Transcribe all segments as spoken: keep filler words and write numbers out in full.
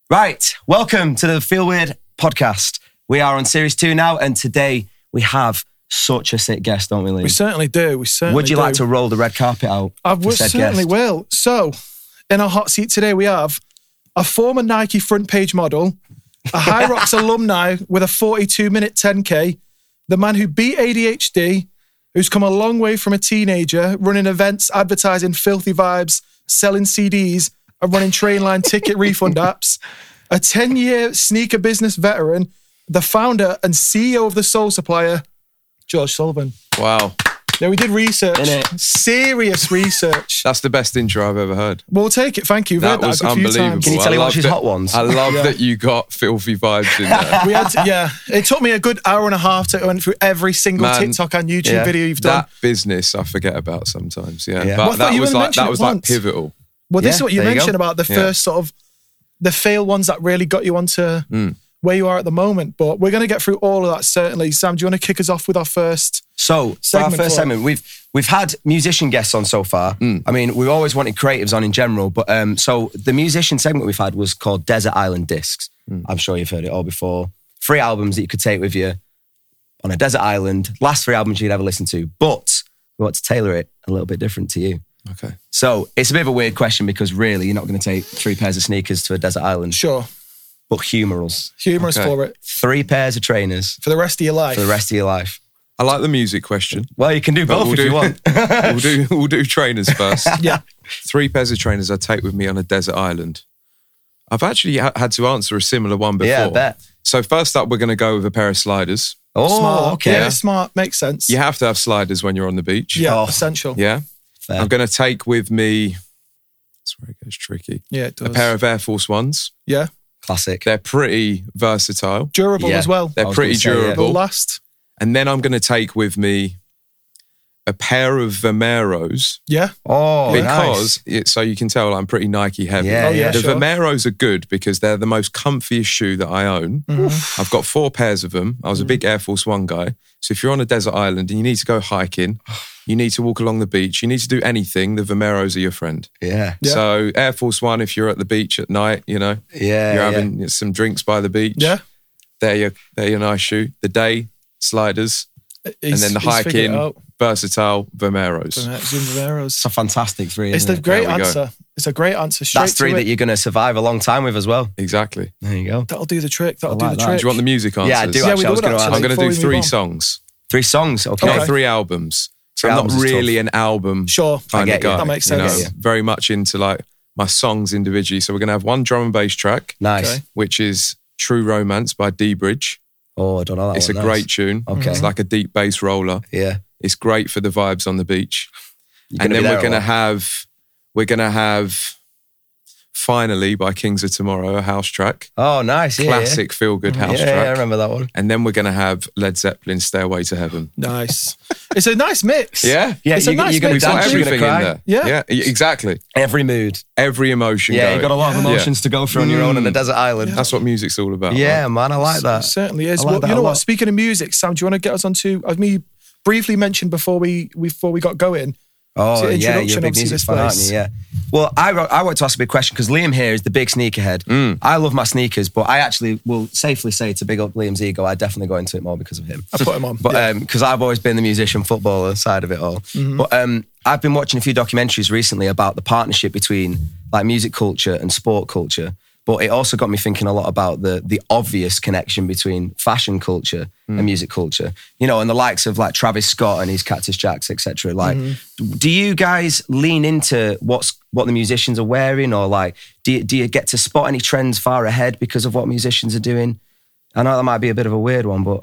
Right, welcome to the Feel Weird podcast. We are on series two now, and today we have such a sick guest, don't we, Liam? We certainly do. We certainly Would you do. like to roll the red carpet out? I would, certainly guest? will. So, in our hot seat today, we have a former Nike front page model, a High Rocks alumni with a forty-two minute ten K, the man who beat A D H D, who's come a long way from a teenager, running events, advertising filthy vibes, selling C Ds, and running Trainline ticket refund apps, a ten-year sneaker business veteran, the founder and C E O of The Soul Supplier, George Sullivan. Wow. Yeah, we did research. Innit? Serious research. That's the best intro I've ever heard. We'll take it. Thank you. We've That heard that was a few unbelievable. times. Can you tell I him love what's his that- hot ones? I love Yeah. that you got filthy vibes in there. We had, to, yeah. It took me a good hour and a half to go through every single Man, TikTok and YouTube yeah. video you've done. That business I forget about sometimes. Yeah, Yeah. but Well, I thought that you was only like mentioned that it was like once. pivotal. Well, this Yeah, is what you there you mentioned go. about the Yeah. first sort of the fail ones that really got you onto Mm. where you are at the moment. But we're going to get through all of that, certainly. Sam, do you want to kick us off with our first? So, for our Segment first for it. segment, we've we've had musician guests on so far. I mean, we've always wanted creatives on in general, but um, so the musician segment we've had was called Desert Island Discs. I'm sure you've heard it all before. Three albums that you could take with you on a desert island. Last three albums you'd ever listen to, but we want to tailor it a little bit different to you. Okay. So it's a bit of a weird question because really you're not going to take three pairs of sneakers to a desert island, Sure. but humour us. Humorous Okay. for it. Three pairs of trainers For the rest of your life. for the rest of your life. I like the music question. Well, you can do But both we'll if do, you want. we'll do we'll do trainers first. Yeah. Three pairs of trainers I take with me on a desert island. I've actually ha- had to answer a similar one before. Yeah, I bet. So first up, we're going to go with a pair of sliders. Oh, Smart. okay. Yeah, smart. Makes sense. You have to have sliders when you're on the beach. Yeah, Oh. essential. Yeah. Fair. I'm going to take with me. That's where it gets tricky. Yeah, it does. A pair of Air Force Ones. Yeah. Classic. They're pretty versatile. Durable Yeah. as well. They're I was pretty gonna say, yeah. They'll durable. last. And then I'm going to take with me a pair of Vomeros Yeah. Oh, because it, so you can tell I'm pretty Nike heavy. Yeah, Oh, yeah, the sure. Vomeros are good because they're the most comfiest shoe that I own. Mm-hmm. I've got four pairs of them. I was a big Air Force One guy. So if you're on a desert island and you need to go hiking, you need to walk along the beach, you need to do anything, the Vomeros are your friend. Yeah. Yeah. So Air Force One, if you're at the beach at night, you know, Yeah. you're yeah. having some drinks by the beach. Yeah. They're your, they're your nice shoe. The day, sliders. He's- and then the he's figured it hiking, out. versatile Vomeros. Zoom Vomeros. It's a fantastic three. It's isn't the it? great There we go. answer. It's a great answer. Straight That's three to that it. you're going to survive a long time with as well. Exactly. There you go. That'll do the trick. That'll I like do the that. trick. Do you want the music answers? Yeah, I do. Yeah, we Actually, I was would going to actually. I'm going to Before do we move three on. songs. Three songs. Okay. Not three albums. So Three I'm albums not is really tough. an album Sure. kind I of get you. guy. That makes you know, sense. Yeah. very much into like my songs individually. So we're going to have one drum and bass track, Nice. Okay. which is True Romance by D Bridge. Oh, I don't know that It's a one. great Nice. tune. Okay. It's like a deep bass roller. Yeah. It's great for the vibes on the beach. You're And gonna then be there we're a going to lot. have, we're going to have Finally by Kings of Tomorrow, a house track. Oh, nice. Yeah, Classic feel good Yeah, house yeah, track. I remember that one. And then we're going to have Led Zeppelin, Stairway to Heaven. Nice. It's a nice mix. Yeah? Yeah, It's a you, nice you're going to mix. We've got dance, you're going everything to in cry. there. Yeah. Yeah, exactly. Every mood. Every emotion Yeah, going. you've got a lot of Yeah. emotions to go through on your own on a desert island. That's what music's all about. Yeah, right? man, I like that. It certainly is. I like Well, that you a know lot. what? Speaking of music, Sam, do you want to get us onto? I've me briefly mentioned before we before we got going. Oh, It's yeah, an you're a big introduction, obviously, music this fan, aren't place. you? Yeah. Well, I, wrote- I want to ask a big question because Liam here is the big sneakerhead. Mm. I love my sneakers, but I actually will safely say to big up Liam's ego, I definitely got into it more because of him. I put him on. But Yeah. because I've always been the musician, footballer side of it all. But um, I've been watching a few documentaries recently about the partnership between like music culture and sport culture. But it also got me thinking a lot about the the obvious connection between fashion culture and music culture. You know, and the likes of like Travis Scott and his Cactus Jacks, et cetera. Like, do you guys lean into what's what the musicians are wearing, or like, do you, do you get to spot any trends far ahead because of what musicians are doing? I know that might be a bit of a weird one, but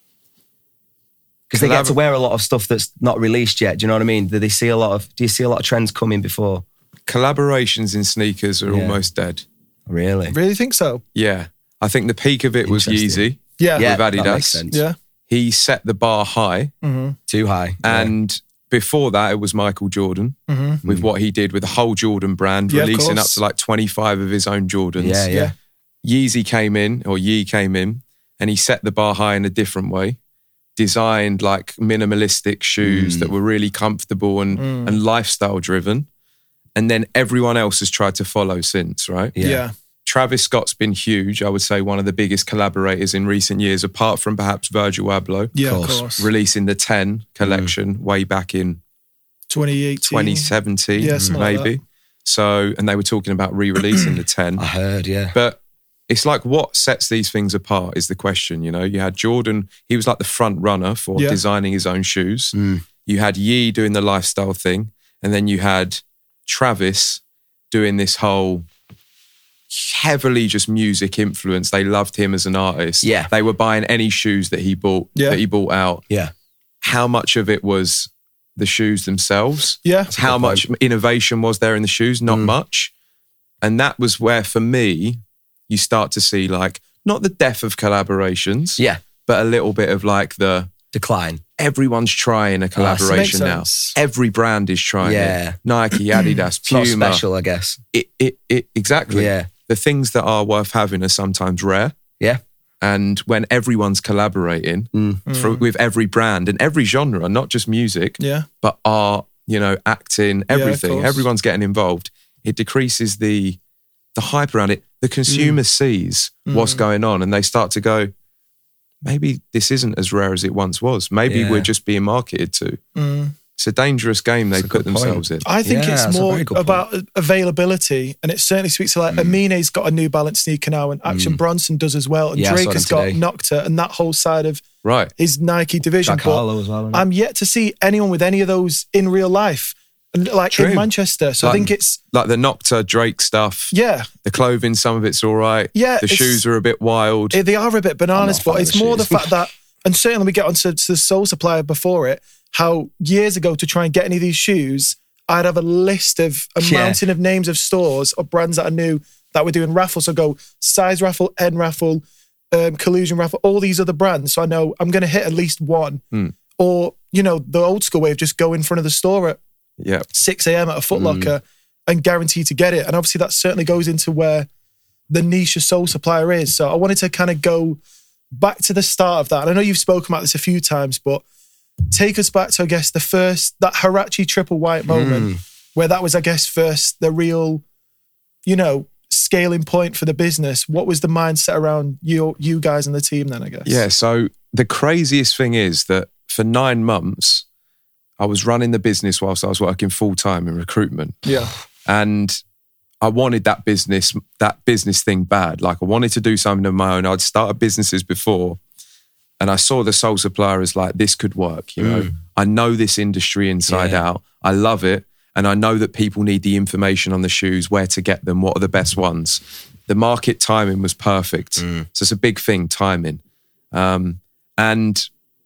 because they get to wear a lot of stuff that's not released yet. Do you know what I mean? Do they see a lot of? Do you see a lot of trends coming before? Collaborations in sneakers are Yeah. almost dead. Really? Really think so? Yeah. I think the peak of it was Interesting. Yeezy Yeah. Yeah, with that Adidas. makes sense. Yeah. He set the bar high. Too high. And before that, it was Michael Jordan with what he did with the whole Jordan brand, Yeah, of releasing up course. to like twenty-five of his own Jordans. Yeah, yeah. Yeezy came in, or Yee came in, and he set the bar high in a different way. Designed like minimalistic shoes that were really comfortable and, and lifestyle driven. And then everyone else has tried to follow since, right? Yeah. Yeah. Travis Scott's been huge. I would say one of the biggest collaborators in recent years, apart from perhaps Virgil Abloh. Yeah, of course. Releasing the ten collection mm. way back in twenty eighteen, twenty seventeen, yeah, maybe. Like so, and they were talking about re-releasing the ten. I heard, yeah. But it's like, what sets these things apart is the question, you know? You had Jordan, he was like the front runner for yeah. designing his own shoes. Mm. You had Ye doing the lifestyle thing. And then you had Travis doing this whole heavily just music influence. They loved him as an artist. Yeah. They were buying any shoes that he bought, yeah. that he bought out. Yeah. How much of it was the shoes themselves? Yeah. How much point. innovation was there in the shoes? Not mm. much. And that was where, for me, you start to see like, not the death of collaborations. Yeah. But a little bit of like the decline. Everyone's trying a collaboration oh, now. Every brand is trying yeah. it. Nike, Adidas, Puma. It's not special, I guess. It, it, it, exactly. Yeah. The things that are worth having are sometimes rare. Yeah. And when everyone's collaborating mm. through, mm. with every brand and every genre, not just music, yeah. but art, you know, acting, everything, yeah, everyone's getting involved. It decreases the the hype around it. The consumer mm. sees mm. what's going on and they start to go, maybe this isn't as rare as it once was. Maybe yeah. we're just being marketed to. Mm. It's a dangerous game they put themselves point. in. I think yeah, it's more about point. availability, and it certainly speaks to like mm. Amine's got a New Balance sneaker now, and Action mm. Bronson does as well, and yeah, Drake has got today. Nocta, and that whole side of right. his Nike division. Jack Harlow as well. I'm yet to see anyone with any of those in real life, and like True. in Manchester. So like, I think it's like the Nocta Drake stuff. Yeah, the clothing, some of it's all right. Yeah, the shoes are a bit wild. They are a bit bananas, but it's more the fact that. And certainly we get onto to the Soul Supplier before it, how years ago to try and get any of these shoes, I'd have a list of a yeah. mountain of names of stores or brands that I knew that were doing raffles. So go Size Raffle, N Raffle, um, Collusion Raffle, all these other brands. So I know I'm going to hit at least one. Mm. Or, you know, the old school way of just go in front of the store at yeah. six a.m. at a Foot Locker mm. and guarantee to get it. And obviously that certainly goes into where the niche of Soul Supplier is. So I wanted to kind of go back to the start of that. And I know you've spoken about this a few times, but take us back to, I guess, the first, that Huarache triple white moment mm. where that was, I guess, first the real, you know, scaling point for the business. What was the mindset around you, you guys and the team then, I guess? Yeah, so the craziest thing is that for nine months, I was running the business whilst I was working full-time in recruitment. Yeah. And I wanted that business, that business thing bad. Like I wanted to do something of my own. I'd started businesses before and I saw the Soul Supplier as like, this could work, you know. Mm. I know this industry inside yeah. out. I love it. And I know that people need the information on the shoes, where to get them, what are the best ones. The market timing was perfect. Mm. So it's a big thing, timing. Um, and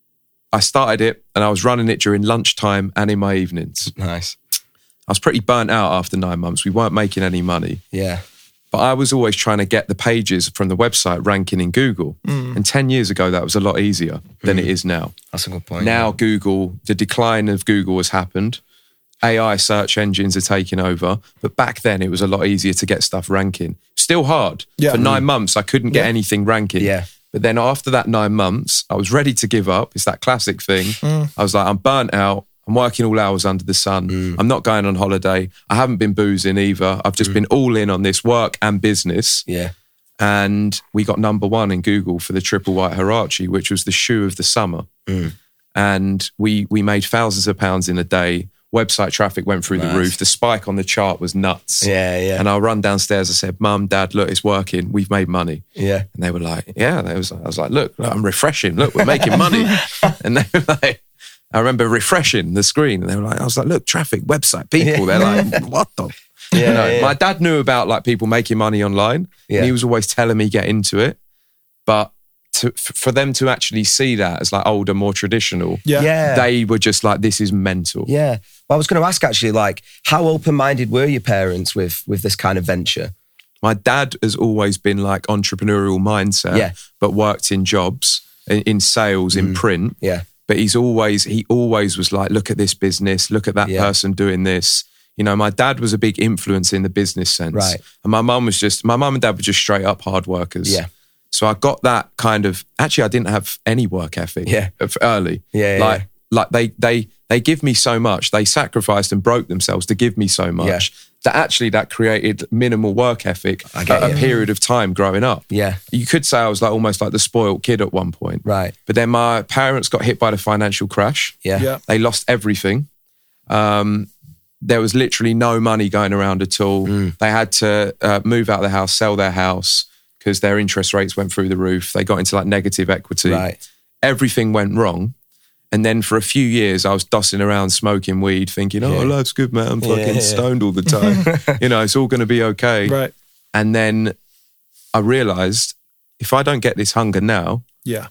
I started it and I was running it during lunchtime and in my evenings. Nice. I was pretty burnt out after nine months. We weren't making any money. Yeah. But I was always trying to get the pages from the website ranking in Google. Mm. And ten years ago, that was a lot easier than mm. it is now. That's a good point. Now yeah. Google, the decline of Google has happened. A I search engines are taking over. But back then, it was a lot easier to get stuff ranking. Still hard. Yeah. For mm. nine months, I couldn't get yeah. anything ranking. Yeah. But then after that nine months, I was ready to give up. It's that classic thing. Mm. I was like, I'm burnt out. I'm working all hours under the sun. Mm. I'm not going on holiday. I haven't been boozing either. I've just mm. been all in on this work and business. Yeah. And we got number one in Google for the triple white Huarache, which was the shoe of the summer. Mm. And we we made thousands of pounds in a day. Website traffic went through nice. the roof. The spike on the chart was nuts. Yeah, yeah. And I'll run downstairs. I said, Mum, Dad, look, it's working. We've made money. Yeah. And they were like, yeah. And I was, I was like, look, look, I'm refreshing. Look, we're making money. And they were like, I remember refreshing the screen and they were like, I was like, look, traffic, website, people. They're like, what the? Yeah, you know, yeah. My dad knew about like people making money online. Yeah. And he was always telling me get into it. But to, for them to actually see that as like older, more traditional, yeah. Yeah. they were just like, this is mental. Yeah. Well, I was going to ask actually, like, how open-minded were your parents with with this kind of venture? My dad has always been like entrepreneurial mindset, yeah. but worked in jobs, in, in sales, mm. in print. Yeah. But he's always, he always was like, look at this business, look at that yeah. person doing this. You know, my dad was a big influence in the business sense. Right. And my mum was just, my mum and dad were just straight up hard workers. Yeah. So I got that kind of, actually I didn't have any work ethic yeah. early. Yeah, like, yeah. like they, they, they give me so much. They sacrificed and broke themselves to give me so much. Yeah. that actually that created minimal work ethic I get at a you. period of time growing up. Yeah. You could say I was like almost like the spoiled kid at one point. Right. But then my parents got hit by the financial crash. Yeah. Yeah. They lost everything. Um, there was literally no money going around at all. Mm. They had to uh, move out of the house, sell their house because their interest rates went through the roof. They got into like negative equity. Right. Everything went wrong. And then for a few years, I was dossing around smoking weed, thinking, oh, Yeah. life's good, man. I'm fucking Yeah, yeah. stoned all the time. You know, it's all going to be okay. Right. And then I realised if I don't get this hunger now, Yeah.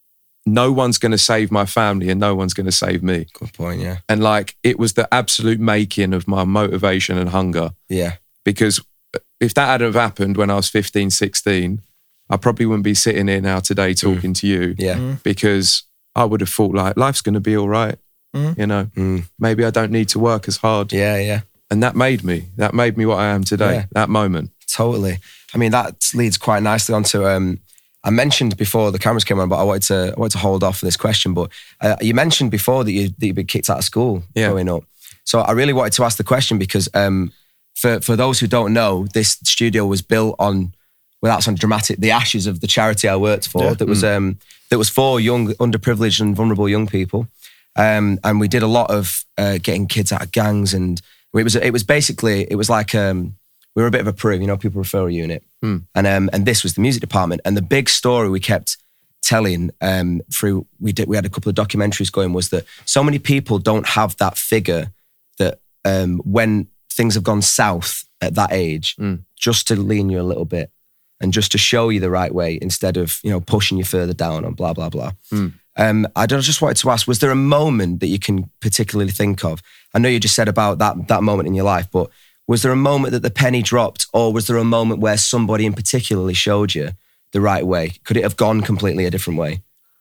no one's going to save my family and no one's going to save me. Good point. Yeah. And like, it was the absolute making of my motivation and hunger. Yeah. Because if that hadn't have happened when I was fifteen, sixteen, I probably wouldn't be sitting here now today talking to you. Yeah. Mm. Because I would have thought like, life's going to be all right. Mm. You know, Mm. maybe I don't need to work as hard. Yeah. Yeah. And that made me, that made me what I am today, Yeah. that moment. Totally. I mean, that leads quite nicely onto. Um, I mentioned before the cameras came on, but I wanted to. I wanted to hold off for this question. But uh, you mentioned before that you that you'd been kicked out of school Yeah. growing up. So I really wanted to ask the question because um, for for those who don't know, this studio was built on, without sounding dramatic, the ashes of the charity I worked for. Yeah. That was um, that was for young, underprivileged and vulnerable young people. Um, and we did a lot of uh, getting kids out of gangs, and it was it was basically it was like um, we were a bit of a Peru, you know, people referral unit, Hmm. and um, and this was the music department. And the big story we kept telling um, through we did we had a couple of documentaries going was that so many people don't have that figure that um, when things have gone south at that age, Hmm. just to lean you a little bit and just to show you the right way instead of you know pushing you further down and blah blah blah. Hmm. Um, I don't- just wanted to ask: was there a moment that you can particularly think of? I know you just said about that that moment in your life, but was there a moment that the penny dropped, or was there a moment where somebody in particularly showed you the right way? Could it have gone completely a different way?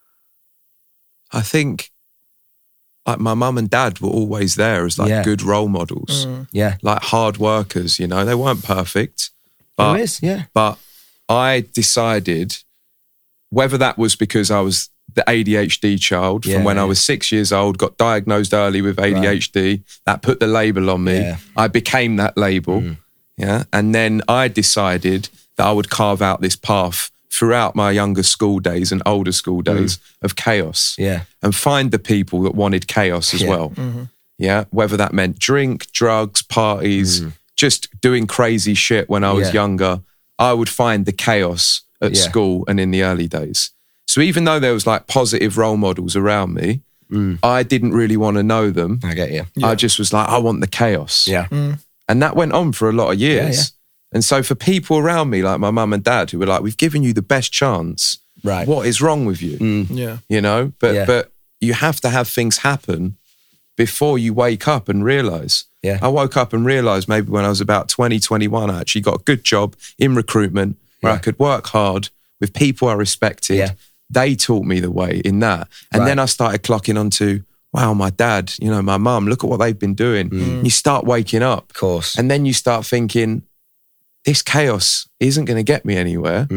I think like my mum and dad were always there as like Yeah. good role models, Yeah, like hard workers, you know, they weren't perfect. But, there is. Yeah, but I decided whether that was because I was the A D H D child Yeah, from when I yeah. was six years old, got diagnosed early with A D H D, that put the label on me. Yeah. I became that label. Yeah. And then I decided that I would carve out this path throughout my younger school days and older school days of chaos. yeah, And find the people that wanted chaos as Yeah. well. Yeah. Whether that meant drink, drugs, parties, just doing crazy shit when I was Yeah. younger, I would find the chaos at Yeah. school and in the early days. So even though there was like positive role models around me, I didn't really want to know them. I get you. I just was like, I want the chaos. Yeah, And that went on for a lot of years. Yeah, yeah. And so for people around me, like my mum and dad, who were like, we've given you the best chance. Right. What is wrong with you? Yeah. You know, but Yeah. but you have to have things happen before you wake up and realize. Yeah. I woke up and realized maybe when I was about twenty, twenty-one, I actually got a good job in recruitment where Yeah. I could work hard with people I respected. Yeah. They taught me the way in that. And Right. then I started clocking onto, wow, my dad, you know, my mum, look at what they've been doing. You start waking up. of course. And then you start thinking, this chaos isn't going to get me anywhere.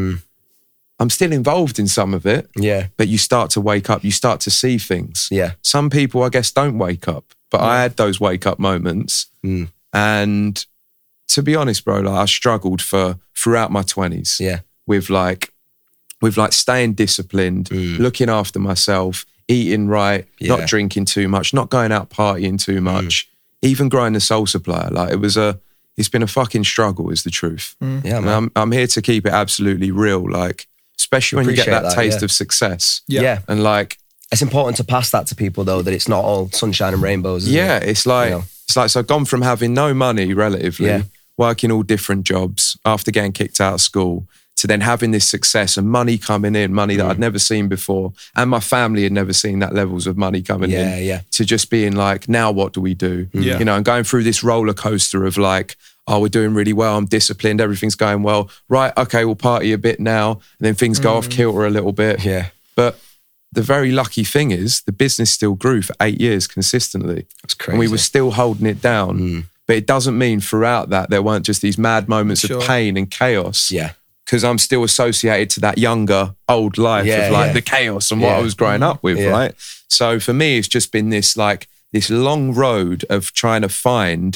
I'm still involved in some of it, yeah, but you start to wake up, you start to see things. yeah, Some people, I guess, don't wake up, but I had those wake up moments. Mm. And to be honest, bro, like I struggled for throughout my twenties yeah, with like, with like staying disciplined, looking after myself, eating right, Yeah. not drinking too much, not going out partying too much, even growing the Soul Supplier. Like it was a, it's been a fucking struggle is the truth. yeah, And man. I'm, I'm here to keep it absolutely real. Like, especially when you get Appreciate that, that, taste yeah. of success. Yeah. yeah. And like, It's important to pass that to people though, that it's not all sunshine and rainbows. isn't yeah, it? it's like, You know? it's like, so I've gone from having no money relatively, Yeah. working all different jobs after getting kicked out of school, to then having this success and money coming in, money that Mm. I'd never seen before. And my family had never seen that levels of money coming Yeah, in. yeah. To just being like, now what do we do? Yeah. You know, and going through this roller coaster of like, oh, we're doing really well, I'm disciplined, everything's going well. Right, okay, we'll party a bit now. And then things go off kilter a little bit. Yeah. But the very lucky thing is the business still grew for eight years consistently. That's crazy. And we were still holding it down. But it doesn't mean throughout that there weren't just these mad moments Sure. of pain and chaos. Yeah. Because I'm still associated to that younger, old life Yeah, of like yeah. the chaos and what Yeah. I was growing up with, Yeah. right? So for me, it's just been this like this long road of trying to find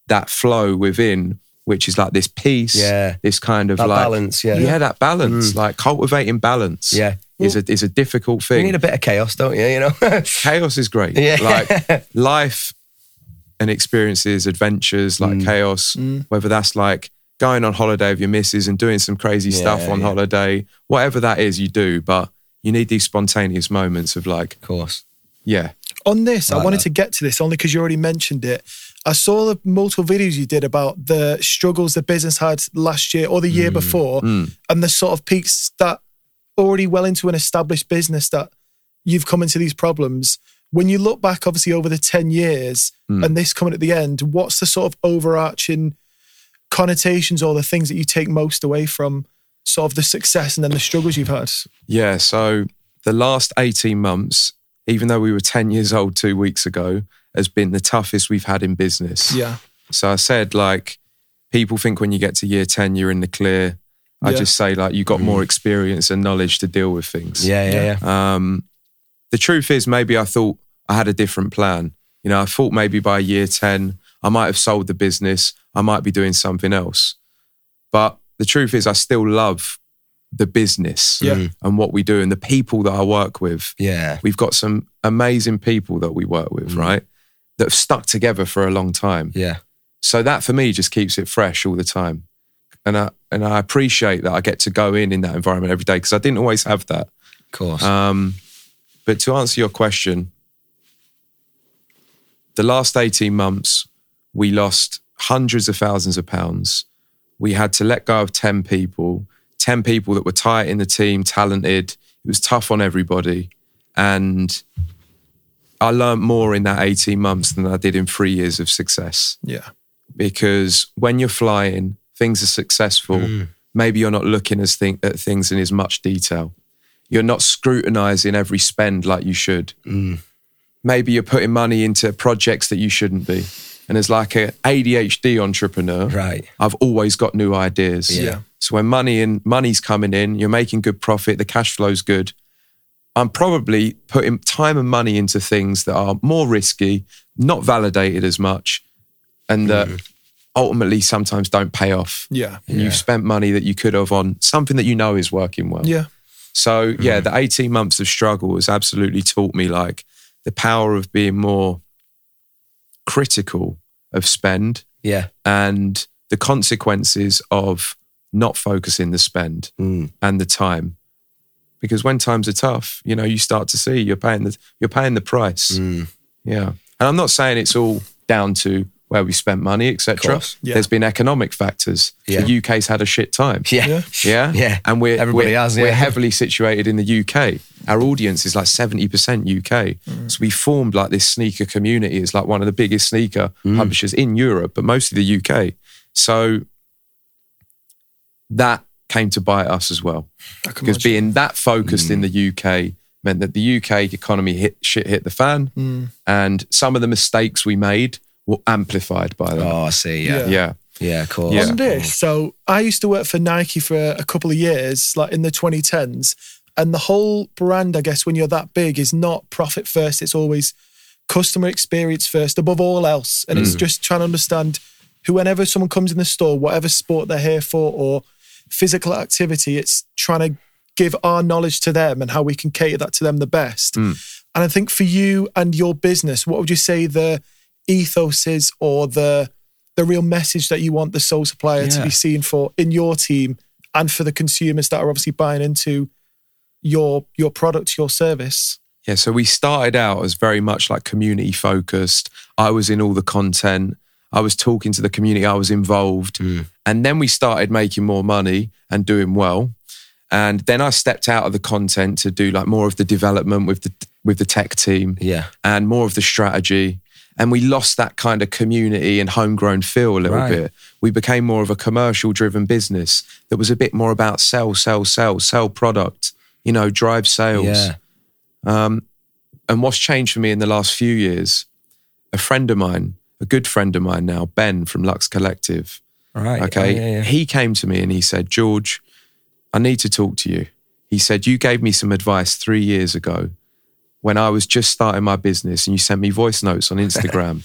that flow within, which is like this peace, Yeah. this kind of That like balance, yeah. yeah, that balance, like cultivating balance, Yeah. is a is a difficult You thing. need a bit of chaos, don't you? You know, Chaos is great. Yeah. Like life and experiences, adventures, like chaos, whether that's like going on holiday with your missus and doing some crazy Yeah, stuff on yeah. holiday, whatever that is, you do. But you need these spontaneous moments of like, of course. yeah, On this, I Like wanted that. to get to this only because you already mentioned it. I saw the multiple videos you did about the struggles the business had last year or the year before, and the sort of peaks that already well into an established business that you've come into these problems. When you look back, obviously, over the ten years and this coming at the end, what's the sort of overarching connotations or the things that you take most away from sort of the success and then the struggles you've had? yeah. So the last eighteen months, even though we were ten years old two weeks ago, has been the toughest we've had in business. Yeah. So I said, like, people think when you get to year ten, you're in the clear. I Yeah. just say, like, you got more experience and knowledge to deal with things. Yeah, yeah, yeah. Um, the truth is, maybe I thought I had a different plan. You know, I thought maybe by year ten, I might have sold the business. I might be doing something else. But the truth is, I still love the business Yeah. and what we do and the people that I work with. Yeah. We've got some amazing people that we work with, right? That have stuck together for a long time. Yeah. So that for me just keeps it fresh all the time. And I, and I appreciate that I get to go in in that environment every day because I didn't always have that. Of course. Um, but to answer your question, the last eighteen months, we lost hundreds of thousands of pounds. We had to let go of ten people, ten people that were tight in the team, talented. It was tough on everybody. And I learned more in that eighteen months than I did in three years of success. Yeah. Because when you're flying, things are successful. Maybe you're not looking as think, at things in as much detail. You're not scrutinizing every spend like you should. Maybe you're putting money into projects that you shouldn't be. And as like an A D H D entrepreneur, Right. I've always got new ideas. Yeah. So when money in, money's coming in, you're making good profit, the cash flow's good. I'm probably putting time and money into things that are more risky, not validated as much, and that ultimately sometimes don't pay off. Yeah. And you've spent money that you could have on something that you know is working well. Yeah. So yeah, the eighteen months of struggle has absolutely taught me like the power of being more critical of spend Yeah. and the consequences of not focusing the spend and the time. Because when times are tough, you know, you start to see you're paying the you're paying the price. Yeah. And I'm not saying it's all down to where we spent money, et cetera. course. Yeah. There's been economic factors. Yeah. The U K's had a shit time. Yeah. Yeah. Yeah. Yeah. And we're, Everybody we're, has, we're yeah. heavily situated in the U K. Our audience is like seventy percent U K. So we formed like this sneaker community. It's like one of the biggest sneaker publishers in Europe, but mostly the U K. So that came to bite us as well. I can Because imagine. being that focused in the U K meant that the U K economy hit shit hit the fan. And some of the mistakes we made were amplified by that. Oh, I see. Yeah. Yeah. Yeah. Yeah, of course. Yeah. On this, so I used to work for Nike for a couple of years, like in the twenty tens, and the whole brand, I guess, when you're that big, is not profit first. It's always customer experience first, above all else. And it's just trying to understand who, whenever someone comes in the store, whatever sport they're here for or physical activity, it's trying to give our knowledge to them and how we can cater that to them the best. And I think for you and your business, what would you say the ethos is or the the real message that you want the Soul Supplier to Yeah. be seen for in your team and for the consumers that are obviously buying into your your product, your service? Yeah, so we started out as very much like community focused. I was in all the content. I was talking to the community. I was involved. And then we started making more money and doing well. And then I stepped out of the content to do like more of the development with the with the tech team. Yeah. And more of the strategy. And we lost that kind of community and homegrown feel a little Right. bit. We became more of a commercial driven business that was a bit more about sell, sell, sell, sell product, you know, drive sales. Yeah. And what's changed for me in the last few years, a friend of mine, a good friend of mine now, Ben from Lux Collective, Right. okay, Oh, yeah, yeah. he came to me and he said, George, I need to talk to you. He said, you gave me some advice three years ago when I was just starting my business and you sent me voice notes on Instagram.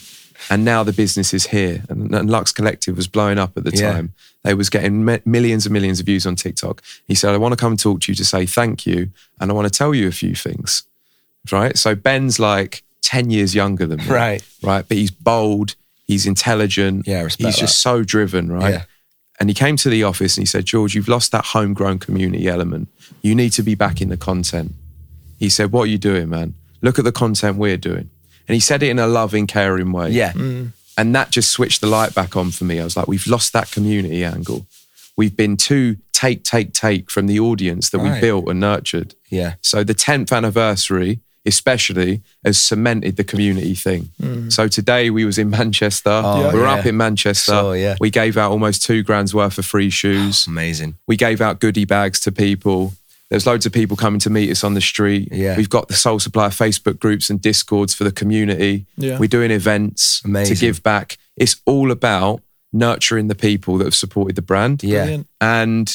And now the business is here. And, and Lux Collective was blowing up at the Yeah. time. They was getting mi- millions and millions of views on TikTok. He said, I want to come and talk to you to say thank you. And I want to tell you a few things. Right? So Ben's like ten years younger than me. Right. Right? But he's bold. He's intelligent. Yeah, I respect He's just that. so driven, right? Yeah. And he came to the office and he said, George, you've lost that homegrown community element. You need to be back in the content. He said, what are you doing, man? Look at the content we're doing. And he said it in a loving, caring way. Yeah. And that just switched the light back on for me. I was like, we've lost that community angle. We've been too take, take, take from the audience that we Right. built and nurtured. Yeah. So the tenth anniversary, especially, has cemented the community thing. So today we was in Manchester. Oh, we were yeah. up in Manchester. So, yeah. We gave out almost two grand's worth of free shoes. Amazing. We gave out goodie bags to people. There's loads of people coming to meet us on the street. Yeah. We've got the Soul Supplier Facebook groups and Discords for the community. Yeah. We're doing events Amazing. to give back. It's all about nurturing the people that have supported the brand. Yeah. Brilliant. And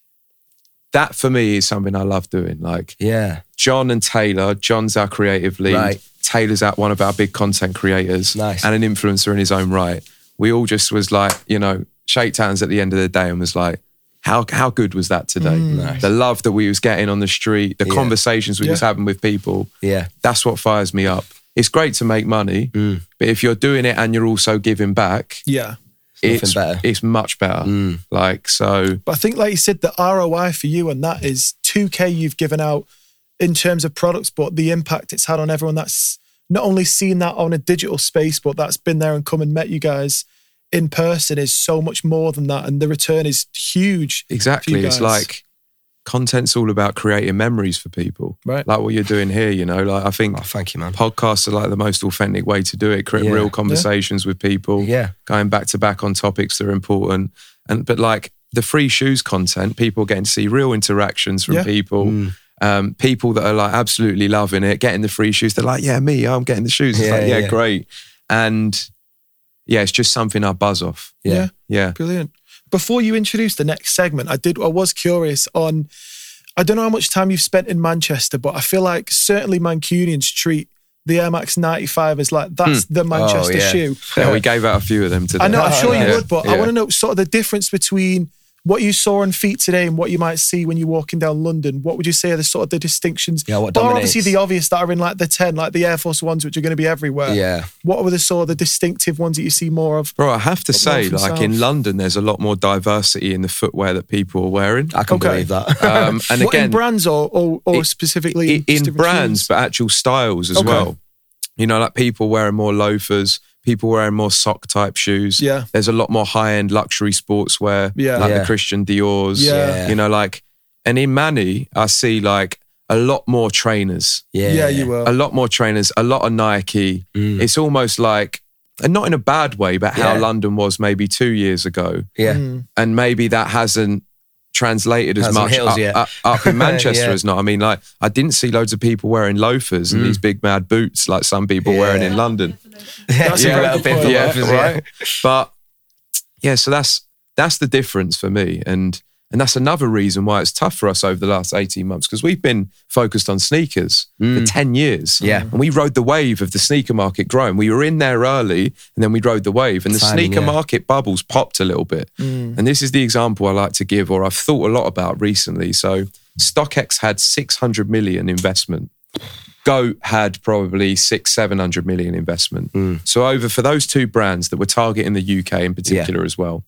that for me is something I love doing. Like Yeah. John and Taylor, John's our creative lead. Right. Taylor's at one of our big content creators Nice. and an influencer in his own right. We all just was like, you know, shake hands at the end of the day and was like, how how good was that today? Nice. The love that we was getting on the street, the Yeah. conversations we Yeah. was having with people. Yeah. That's what fires me up. It's great to make money, but if you're doing it and you're also giving back, Yeah. Nothing it's better. it's much better. Like so, But I think, like you said, the R O I for you and that is two K you've given out in terms of products, but the impact it's had on everyone that's not only seen that on a digital space, but that's been there and come and met you guys in person is so much more than that. And the return is huge. for exactly, you it's guys. like content's all about creating memories for people. Right. Like what you're doing here, you know. Like I think Oh, thank you, man. podcasts are like the most authentic way to do it. Create Yeah. real conversations with people. Yeah. Going back to back on topics that are important. And but like the free shoes content, people getting to see real interactions from Yeah. people. Um, people that are like absolutely loving it, getting the free shoes. They're like, yeah, me, I'm getting the shoes. It's Yeah, like, yeah, yeah. great. And yeah, it's just something I buzz off. Yeah. Yeah. Yeah. Brilliant. Before you introduce the next segment, I did. I was curious on. I don't know how much time you've spent in Manchester, but I feel like certainly Mancunians treat the Air Max ninety-five as like that's the Manchester Oh, yeah. shoe. Yeah, we gave out a few of them today. I know. I'm Oh, sure you yeah. would, but I Yeah. want to know sort of the difference between what you saw on feet today and what you might see when you're walking down London. What would you say are the sort of the distinctions? Yeah, what Bar dominates? obviously the obvious that are in like the ten, like the Air Force Ones, which are going to be everywhere. Yeah. What were the sort of the distinctive ones that you see more of? Bro, I have to say, north and like in south. London, there's a lot more diversity in the footwear that people are wearing. I can Okay. believe that. Um, and What, in again, brands or or, or It- specifically in, in different brands, shoes? but actual styles as Okay. well. You know, like people wearing more loafers, people wearing more sock type shoes. Yeah. There's a lot more high end luxury sportswear, Yeah. like Yeah. the Christian Dior's. Yeah. You know, like, and in Manny, I see like a lot more trainers, yeah. Yeah, you were. a lot more trainers, a lot of Nike. It's almost like, and not in a bad way, but how Yeah. London was maybe two years ago. Yeah. Mm. And maybe that hasn't translated as Hasn't much hills up, yet. up, up in Manchester Yeah. as not. I mean, like, I didn't see loads of people wearing loafers and these big mad boots like some people Yeah. wearing in London. That's a Yeah, very little good bit point. for Yeah, loafers, right. But yeah, so that's that's the difference for me, and and that's another reason why it's tough for us over the last eighteen months because we've been focused on sneakers for ten years. Yeah. and we rode the wave of the sneaker market growing. We were in there early, and then we rode the wave, and the Timing, sneaker yeah. market bubbles popped a little bit. And this is the example I like to give, or I've thought a lot about recently. So StockX had six hundred million investment. Goat had probably six, seven hundred million investment. So over for those two brands that were targeting the U K in particular as well,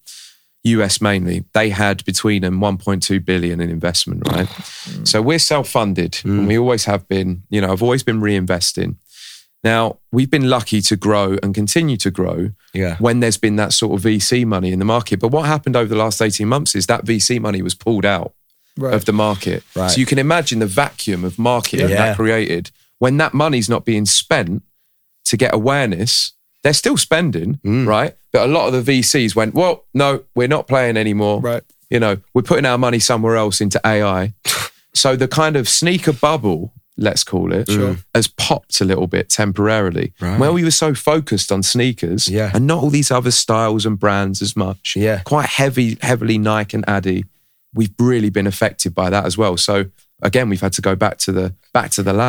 U S mainly, they had between them one point two billion in investment, right? So we're self-funded and we always have been. You know, I've always been reinvesting. Now, we've been lucky to grow and continue to grow Yeah. when there's been that sort of V C money in the market. But what happened over the last eighteen months is that V C money was pulled out Right. of the market. Right. So you can imagine the vacuum of market Yeah. that created. When that money's not being spent to get awareness, they're still spending, right? But a lot of the V Cs went, well, no, we're not playing anymore. Right. You know, we're putting our money somewhere else into A I. So the kind of sneaker bubble, let's call it, has popped a little bit temporarily. Right. Where we were so focused on sneakers Yeah. and not all these other styles and brands as much. Yeah. Quite heavy, heavily Nike and Adi. We've really been affected by that as well. So again, we've had to go back to the back to the lab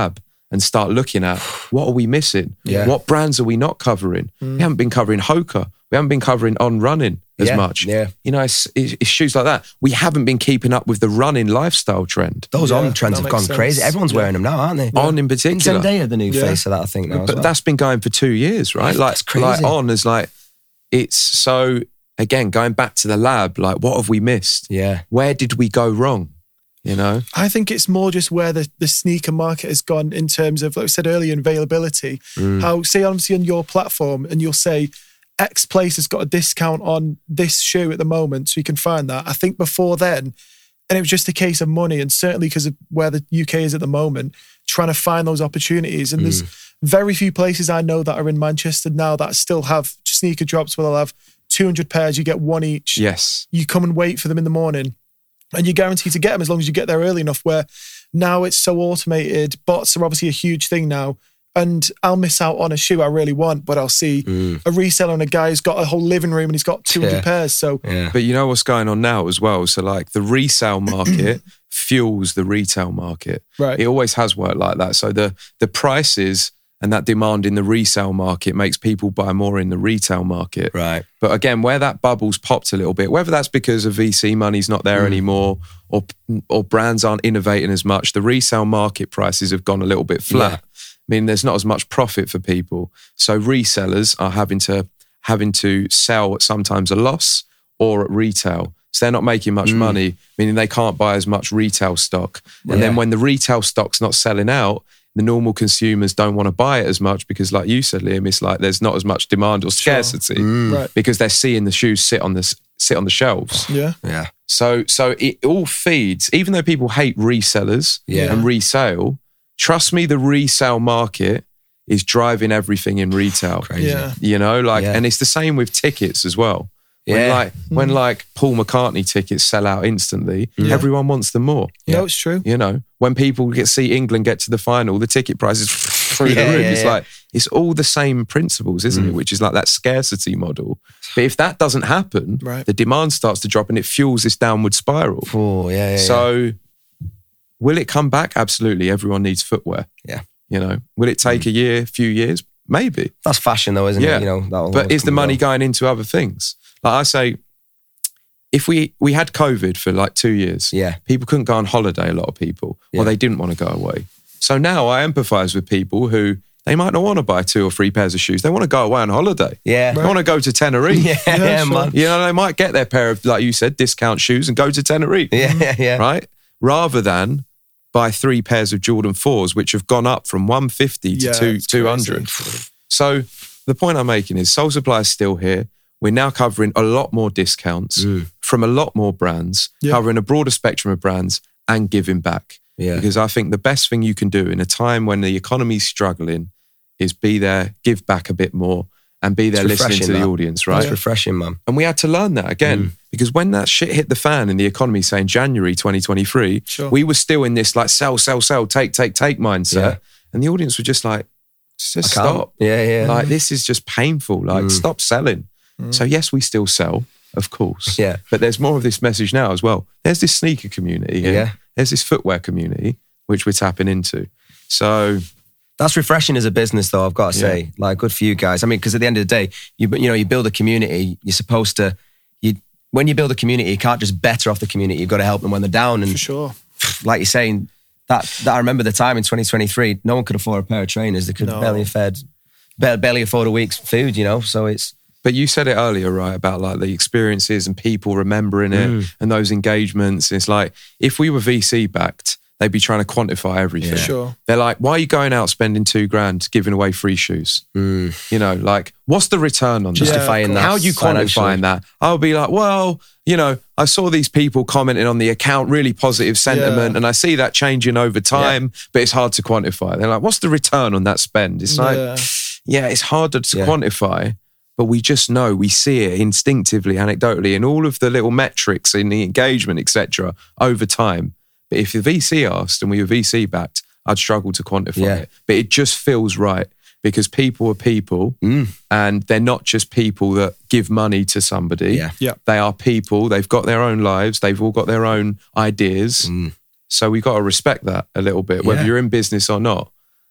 and start looking at what are we missing? Yeah. What brands are we not covering? Mm. We haven't been covering Hoka. We haven't been covering On Running as Yeah, much. yeah. You know, it's, it's shoes like that. We haven't been keeping up with the running lifestyle trend. Those Yeah, on trends that have gone makes sense. crazy. Everyone's Yeah. wearing them now, aren't they? On in And particular. Zendaya, the new Yeah. face of that, I think now. But as well. that's been going for two years, right? Like, That's crazy. like On is like, it's so, again, going back to the lab, like what have we missed? yeah, Where did we go wrong? You know? I think it's more just where the, the sneaker market has gone in terms of, like we said earlier, availability. Mm. How, say, obviously on your platform, and you'll say, X place has got a discount on this shoe at the moment, so you can find that. I think before then, and it was just a case of money, and certainly because of where the U K is at the moment, trying to find those opportunities. And there's very few places I know that are in Manchester now that still have sneaker drops where they'll have two hundred pairs, you get one each. Yes. You come and wait for them in the morning, and you're guaranteed to get them as long as you get there early enough. Where now it's so automated, bots are obviously a huge thing now, and I'll miss out on a shoe I really want, but I'll see a reseller and a guy who's got a whole living room and he's got two hundred Yeah. pairs. So yeah. But you know what's going on now as well? So like the resale market fuels the retail market. Right. It always has worked like that. So the the prices and that demand in the resale market makes people buy more in the retail market. Right. But again, where that bubble's popped a little bit, whether that's because of V C money's not there anymore or or brands aren't innovating as much, the resale market prices have gone a little bit flat. Yeah. I mean, there's not as much profit for people. So resellers are having to having to sell at sometimes a loss or at retail. So they're not making much money, meaning they can't buy as much retail stock. And Yeah. then when the retail stock's not selling out, the normal consumers don't want to buy it as much because, like you said, Liam, it's like there's not as much demand or scarcity Right. because they're seeing the shoes sit on the sit on the shelves. yeah, Yeah. So so it all feeds. Even though people hate resellers Yeah. and resale, trust me, the resale market is driving everything in retail. Crazy. yeah, You know, like, Yeah. and it's the same with tickets as well. When Yeah. like when like Paul McCartney tickets sell out instantly, everyone wants them more. no, it's true. You know, when people get see England get to the final, the ticket prices through Yeah, the roof. yeah, It's yeah. like it's all the same principles, isn't it? Which is like that scarcity model. But if that doesn't happen, Right. the demand starts to drop and it fuels this downward spiral. Oh, yeah, yeah. So will it come back? Absolutely. Everyone needs footwear. yeah. You know, will it take a year, few years? Maybe. That's fashion, though, isn't Yeah. it? You know, that'll But always is the come money and go. going into other things? Like I say, if we we had COVID for like two years, Yeah. people couldn't go on holiday, a lot of people, Yeah. or they didn't want to go away. So now I empathise with people who they might not want to buy two or three pairs of shoes. They want to go away on holiday. Yeah. They want to go to Tenerife. Yeah, yeah, sure. man. You know, they might get their pair of, like you said, discount shoes and go to Tenerife. Yeah, yeah, yeah. Right? Rather than buy three pairs of Jordan fours, which have gone up from one fifty to Yeah, two, it's two hundred. So the point I'm making is Soul Supply is still here. We're now covering a lot more discounts from a lot more brands, Yeah. covering a broader spectrum of brands and giving back. Yeah. Because I think the best thing you can do in a time when the economy's struggling is be there, give back a bit more, and be there It's listening to the refreshing, that. audience, right? It's refreshing, man. And we had to learn that again Mm. because when that shit hit the fan in the economy, say in January twenty twenty-three, Sure. we were still in this like sell, sell, sell, take, take, take mindset. Yeah. And the audience were just like, just I can't. stop. Yeah, yeah. Like, this is just painful. Like, Mm. stop selling. So, yes, we still sell, of course. Yeah. But there's more of this message now as well. There's this sneaker community. here. Yeah. There's this footwear community, which we're tapping into. So, That's refreshing as a business, though, I've got to Yeah. say. Like, good for you guys. I mean, because at the end of the day, you you know, you build a community, you're supposed to, you when you build a community, you can't just better off the community. You've got to help them when they're down. And For sure. like you're saying, that, that I remember the time in twenty twenty-three, no one could afford a pair of trainers. They could No. barely afford, barely, barely afford a week's food, you know? So it's, but you said it earlier, right, about like the experiences and people remembering it Mm. and those engagements. It's like, if we were V C backed, they'd be trying to quantify everything. Yeah. Sure. They're like, why are you going out spending two grand giving away free shoes? mm, You know, like, what's the return on that? justifying that. How are you financially. quantifying that? I'll be like, well, you know, I saw these people commenting on the account, really positive sentiment, Yeah. and I see that changing over time, but it's hard to quantify. They're like, what's the return on that spend? It's like, Yeah. yeah, it's harder to Yeah. quantify, but we just know, we see it instinctively, anecdotally, in all of the little metrics in the engagement, et cetera, over time. But if the V C asked and we were V C backed, I'd struggle to quantify Yeah. it. But it just feels right because people are people Mm. and they're not just people that give money to somebody. Yeah. Yeah. They are people. They've got their own lives. They've all got their own ideas. Mm. So we got to respect that a little bit, whether Yeah. you're in business or not.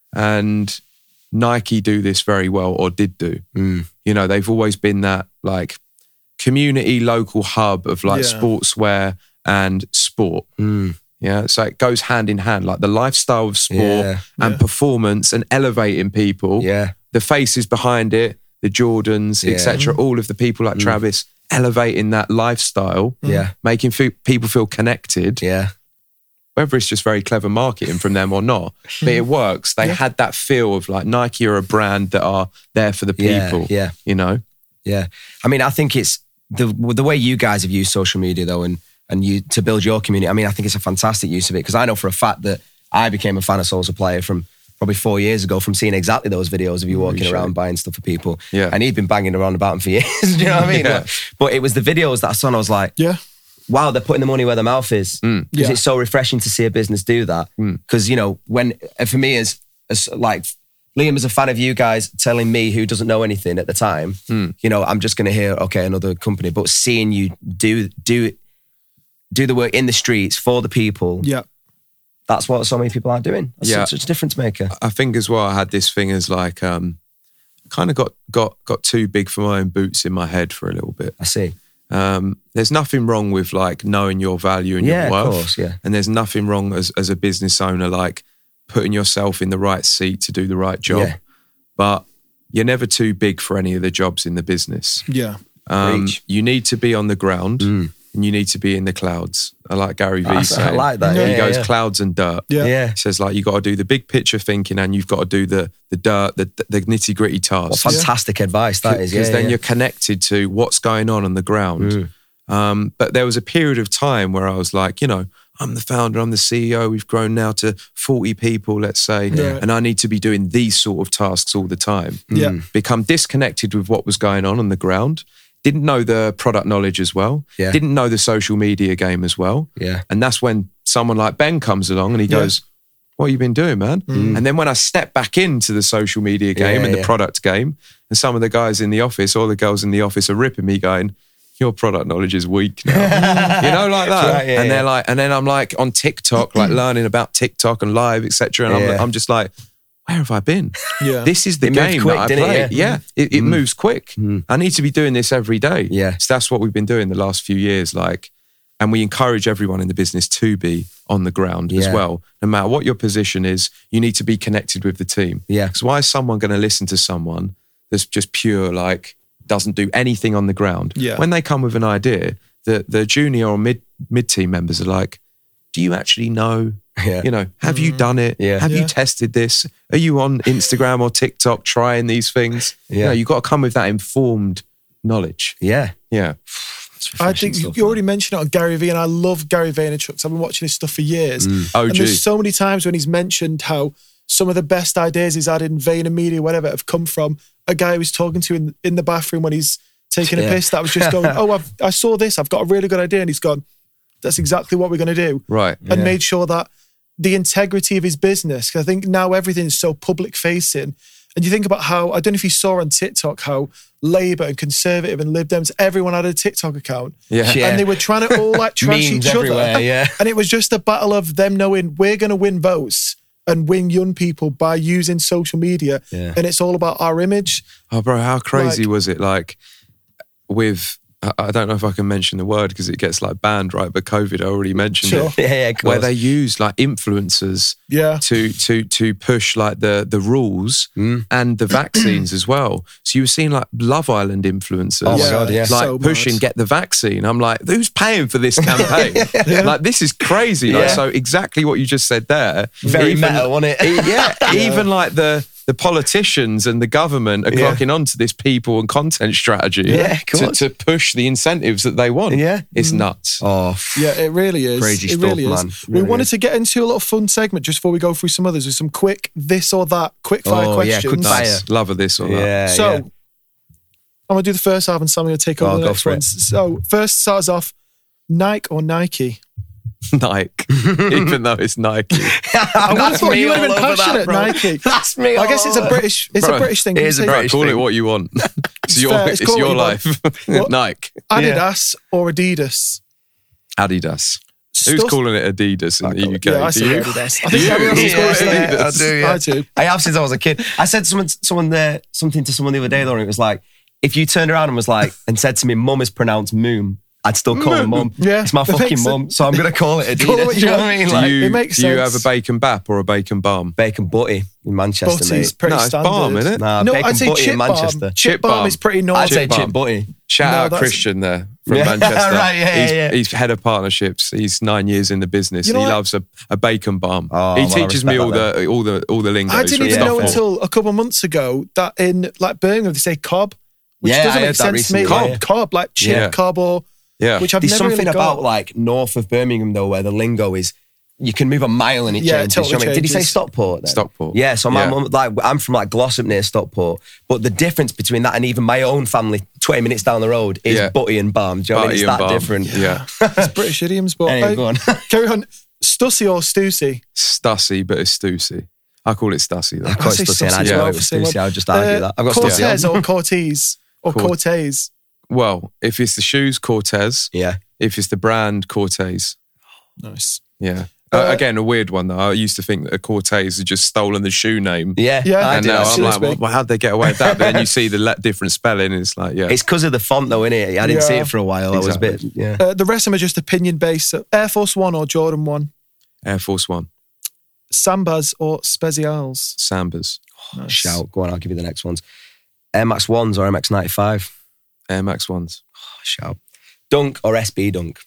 And Nike do this very well, or did do. Mm. You know, they've always been that like community local hub of like Yeah. sportswear and sport. Mm. Yeah, so it goes hand in hand, like the lifestyle of sport Yeah. and Yeah. performance and elevating people. Yeah. The faces behind it, the Jordans, Yeah. et cetera. All of the people like Travis elevating that lifestyle, Yeah. making fe- people feel connected. Yeah. Whether it's just very clever marketing from them or not, but it works. They had that feel of like Nike are a brand that are there for the Yeah, people. yeah. You know? Yeah. I mean, I think it's the the way you guys have used social media though, and and you to build your community. I mean, I think it's a fantastic use of it, because I know for a fact that I became a fan of Soul Supplier from probably four years ago from seeing exactly those videos of you walking Appreciate around it. buying stuff for people. Yeah. And he'd been banging around about them for years. Do you know what I mean? Yeah. But, but it was the videos that I saw and I was like, Yeah. wow, they're putting the money where their mouth is. Because Yeah. it's so refreshing to see a business do that. Because, you know, when, and for me as, as like, Liam is a fan of you guys telling me, who doesn't know anything at the time, you know, I'm just going to hear, okay, another company, but seeing you do, do, do the work in the streets for the people. Yeah. That's what so many people aren't doing. That's Yeah. such a difference maker. I think as well, I had this thing as like, um, kind of got, got, got too big for my own boots in my head for a little bit. I see. Um, there's nothing wrong with like knowing your value and Yeah, your of worth. course, yeah. And there's nothing wrong as, as a business owner, like putting yourself in the right seat to do the right job. Yeah. But you're never too big for any of the jobs in the business. Yeah. Um, Preach. you need to be on the ground and you need to be in the clouds. I like Gary Vee I, I saying. like that. Yeah, Yeah, He yeah, goes yeah. clouds and dirt. Yeah. Yeah. He says like you got to do the big picture thinking and you've got to do the the dirt, the, the nitty gritty What tasks. fantastic advice that is. Because Yeah, then yeah. you're connected to what's going on on the ground. Um, but there was a period of time where I was like, you know, I'm the founder, I'm the C E O. We've grown now to forty people, let's say, Yeah. and I need to be doing these sort of tasks all the time. Yeah. Become disconnected with what was going on on the ground. Didn't know the product knowledge as well. Yeah. Didn't know the social media game as well. Yeah. And that's when someone like Ben comes along and he Yeah. goes, what have you been doing, man? And then when I step back into the social media game Yeah, and the yeah. product game, and some of the guys in the office or the girls in the office are ripping me going, your product knowledge is weak now. You know, like that. Right, yeah, and they're yeah. like, and then I'm like on TikTok, like learning about TikTok and live, et cetera. And Yeah. I'm, I'm just like, where have I been? Yeah. This is the It moved game quick, that I didn't it? play. Yeah. Yeah, it, it moves quick. I need to be doing this every day. Yeah. So that's what we've been doing the last few years. Like, and we encourage everyone in the business to be on the ground as Yeah. well. No matter what your position is, you need to be connected with the team. Yeah. Because why is someone going to listen to someone that's just pure, like, doesn't do anything on the ground? Yeah. When they come with an idea, the the junior or mid mid team members are like, do you actually know? Yeah. You know, have you done it? Yeah. Have Yeah. you tested this? Are you on Instagram or TikTok trying these things? You Yeah. know, you've got to come with that informed knowledge. Yeah. Yeah. It's I refreshing think you stuff, you man. already mentioned it on Gary Vee, and I love Gary Vaynerchuk. I've been watching his stuff for years. O And G. there's so many times when he's mentioned how some of the best ideas he's had in VaynerMedia, whatever, have come from a guy he was talking to in, in the bathroom when he's taking a Yeah. piss. That was just going, oh, I've, I saw this. I've got a really good idea. And he's gone, that's exactly what we're going to do. Right. And Yeah. made sure that the integrity of his business, 'cause I think now everything's so public facing. And you think about how, I don't know if you saw on TikTok how Labour and Conservative and Lib Dems, everyone had a TikTok account. Yeah. Yeah. And they were trying to all like trash Memes each everywhere, other. yeah. And it was just a battle of them knowing we're going to win votes and win young people by using social media. Yeah. And it's all about our image. Oh, bro, how crazy Like- was it? Like, with, I I don't know if I can mention the word because it gets like banned, right? But COVID, I already mentioned Sure. it. Yeah, yeah, of course. Where they use like influencers Yeah. to to to push like the the rules Mm. and the vaccines as well. So you were seeing like Love Island influencers, Oh my Yeah, God, yeah. like so pushing mad. get the vaccine. I'm like, who's paying for this campaign? Like this is crazy. Like, Yeah. so exactly what you just said there. Very Even- meta, wasn't it? E- yeah, even like the the politicians and the government are Yeah. clocking onto this people and content strategy Yeah, of to, course. to push the incentives that they want. Yeah. It's nuts. Oh, Yeah, it really is. Crazy it stuff, really is. man. we Really wanted is. to get into a little fun segment just before we go through some others with some quick this or that, quick fire Oh, yeah, questions. quick fire. Nice. Love of this or that. yeah. So yeah. I'm gonna do the first half and Sammy will take over Oh, the go next for one. it. So first starts off Nike or Nike. Nike, even though it's Nike. I would have thought you would have been passionate Nike. That's me. I guess it's a British. It's Bro, a British thing. it You is a say British Call it thing. what you want. It's It's your, fair. it's It's called your what you life. What- Nike, Adidas or Adidas. Adidas. Who's Stuss- calling it Adidas in the U K? Yeah, I Do say you? Adidas. I think everyone else Yeah, calls it Adidas. Adidas. I do, yeah. I do. I have since I was a kid. I said to someone, someone there, something to someone the other day, Lauren. It was like, if you turned around and was like, and said to me, "Mum is pronounced moom," I'd still call her mum. Yeah, it's my that fucking makes mum, so I'm gonna call it Call it Adidas. what Do you you know what want. I mean? Do Like you, it makes do you sense. have a bacon bap or a bacon bum? bacon butty in Manchester, Butty's mate. pretty No, it's standard. balm, isn't it? Nah, No, bacon I'd say butty chip in balm. Manchester. Chip Chip balm balm. is pretty I'd normal. say Chip balm. chip butty. Shout No, out that's- Christian there from Yeah, Manchester. right, yeah, he's, yeah. he's head of partnerships. He's nine years in the business. You know he what? loves a, a bacon bum. Oh, he well, I teaches me respect all that the all the all the lingo. I He's didn't from even know Stockport. until a couple of months ago that in like Birmingham they say cob, which Yeah, doesn't I make heard that sense to me. recently, Cob, yeah. cob, like chip, Yeah. cob, or Yeah. which I've There's never something really got. about like north of Birmingham though, where the lingo is. You can move a mile and it Yeah, it changes. totally You know what I mean? Did he say changes. Stockport? Then? Stockport. Yeah, so my Yeah. mum, like, I'm from like Glossop near Stockport, but the difference between that and even my own family, twenty minutes down the road, is Yeah. butty and balm. Do you know what I Butty mean? It's and that balm. different. Yeah. It's British idioms, but Anyway, uh, go on. carry on. Stussy or Stussy? Stussy, but it's Stussy. I call it Stussy though. I call it say Stussy and I Stussy just as know well it for was same Stussy. one. I'll just argue Uh, that. I've got Stussy Cortez on. or Cortez or Cort- Cortez? Well, if it's the shoes, Cortez. Yeah. If it's the brand, Cortez. Nice. Yeah. Uh, Uh, again, a weird one though. I used to think that a Cortez had just stolen the shoe name. Yeah. Yeah. I And do now I'm actually. like, well, well, how'd they get away with that? But then you see the le- different spelling, and it's like, yeah. It's because of the font though, innit? I didn't see Yeah. it for a while. I was a bit, Exactly. yeah. Uh, the rest of them are just opinion based. So Air Force One or Jordan One? Air Force One, Sambas or Specials? Sambas, Nice. Shout. Go on, I'll give you the next ones. Air Max ones or M X ninety-five? Air Max Ones, Oh, shout. Dunk or S B Dunk?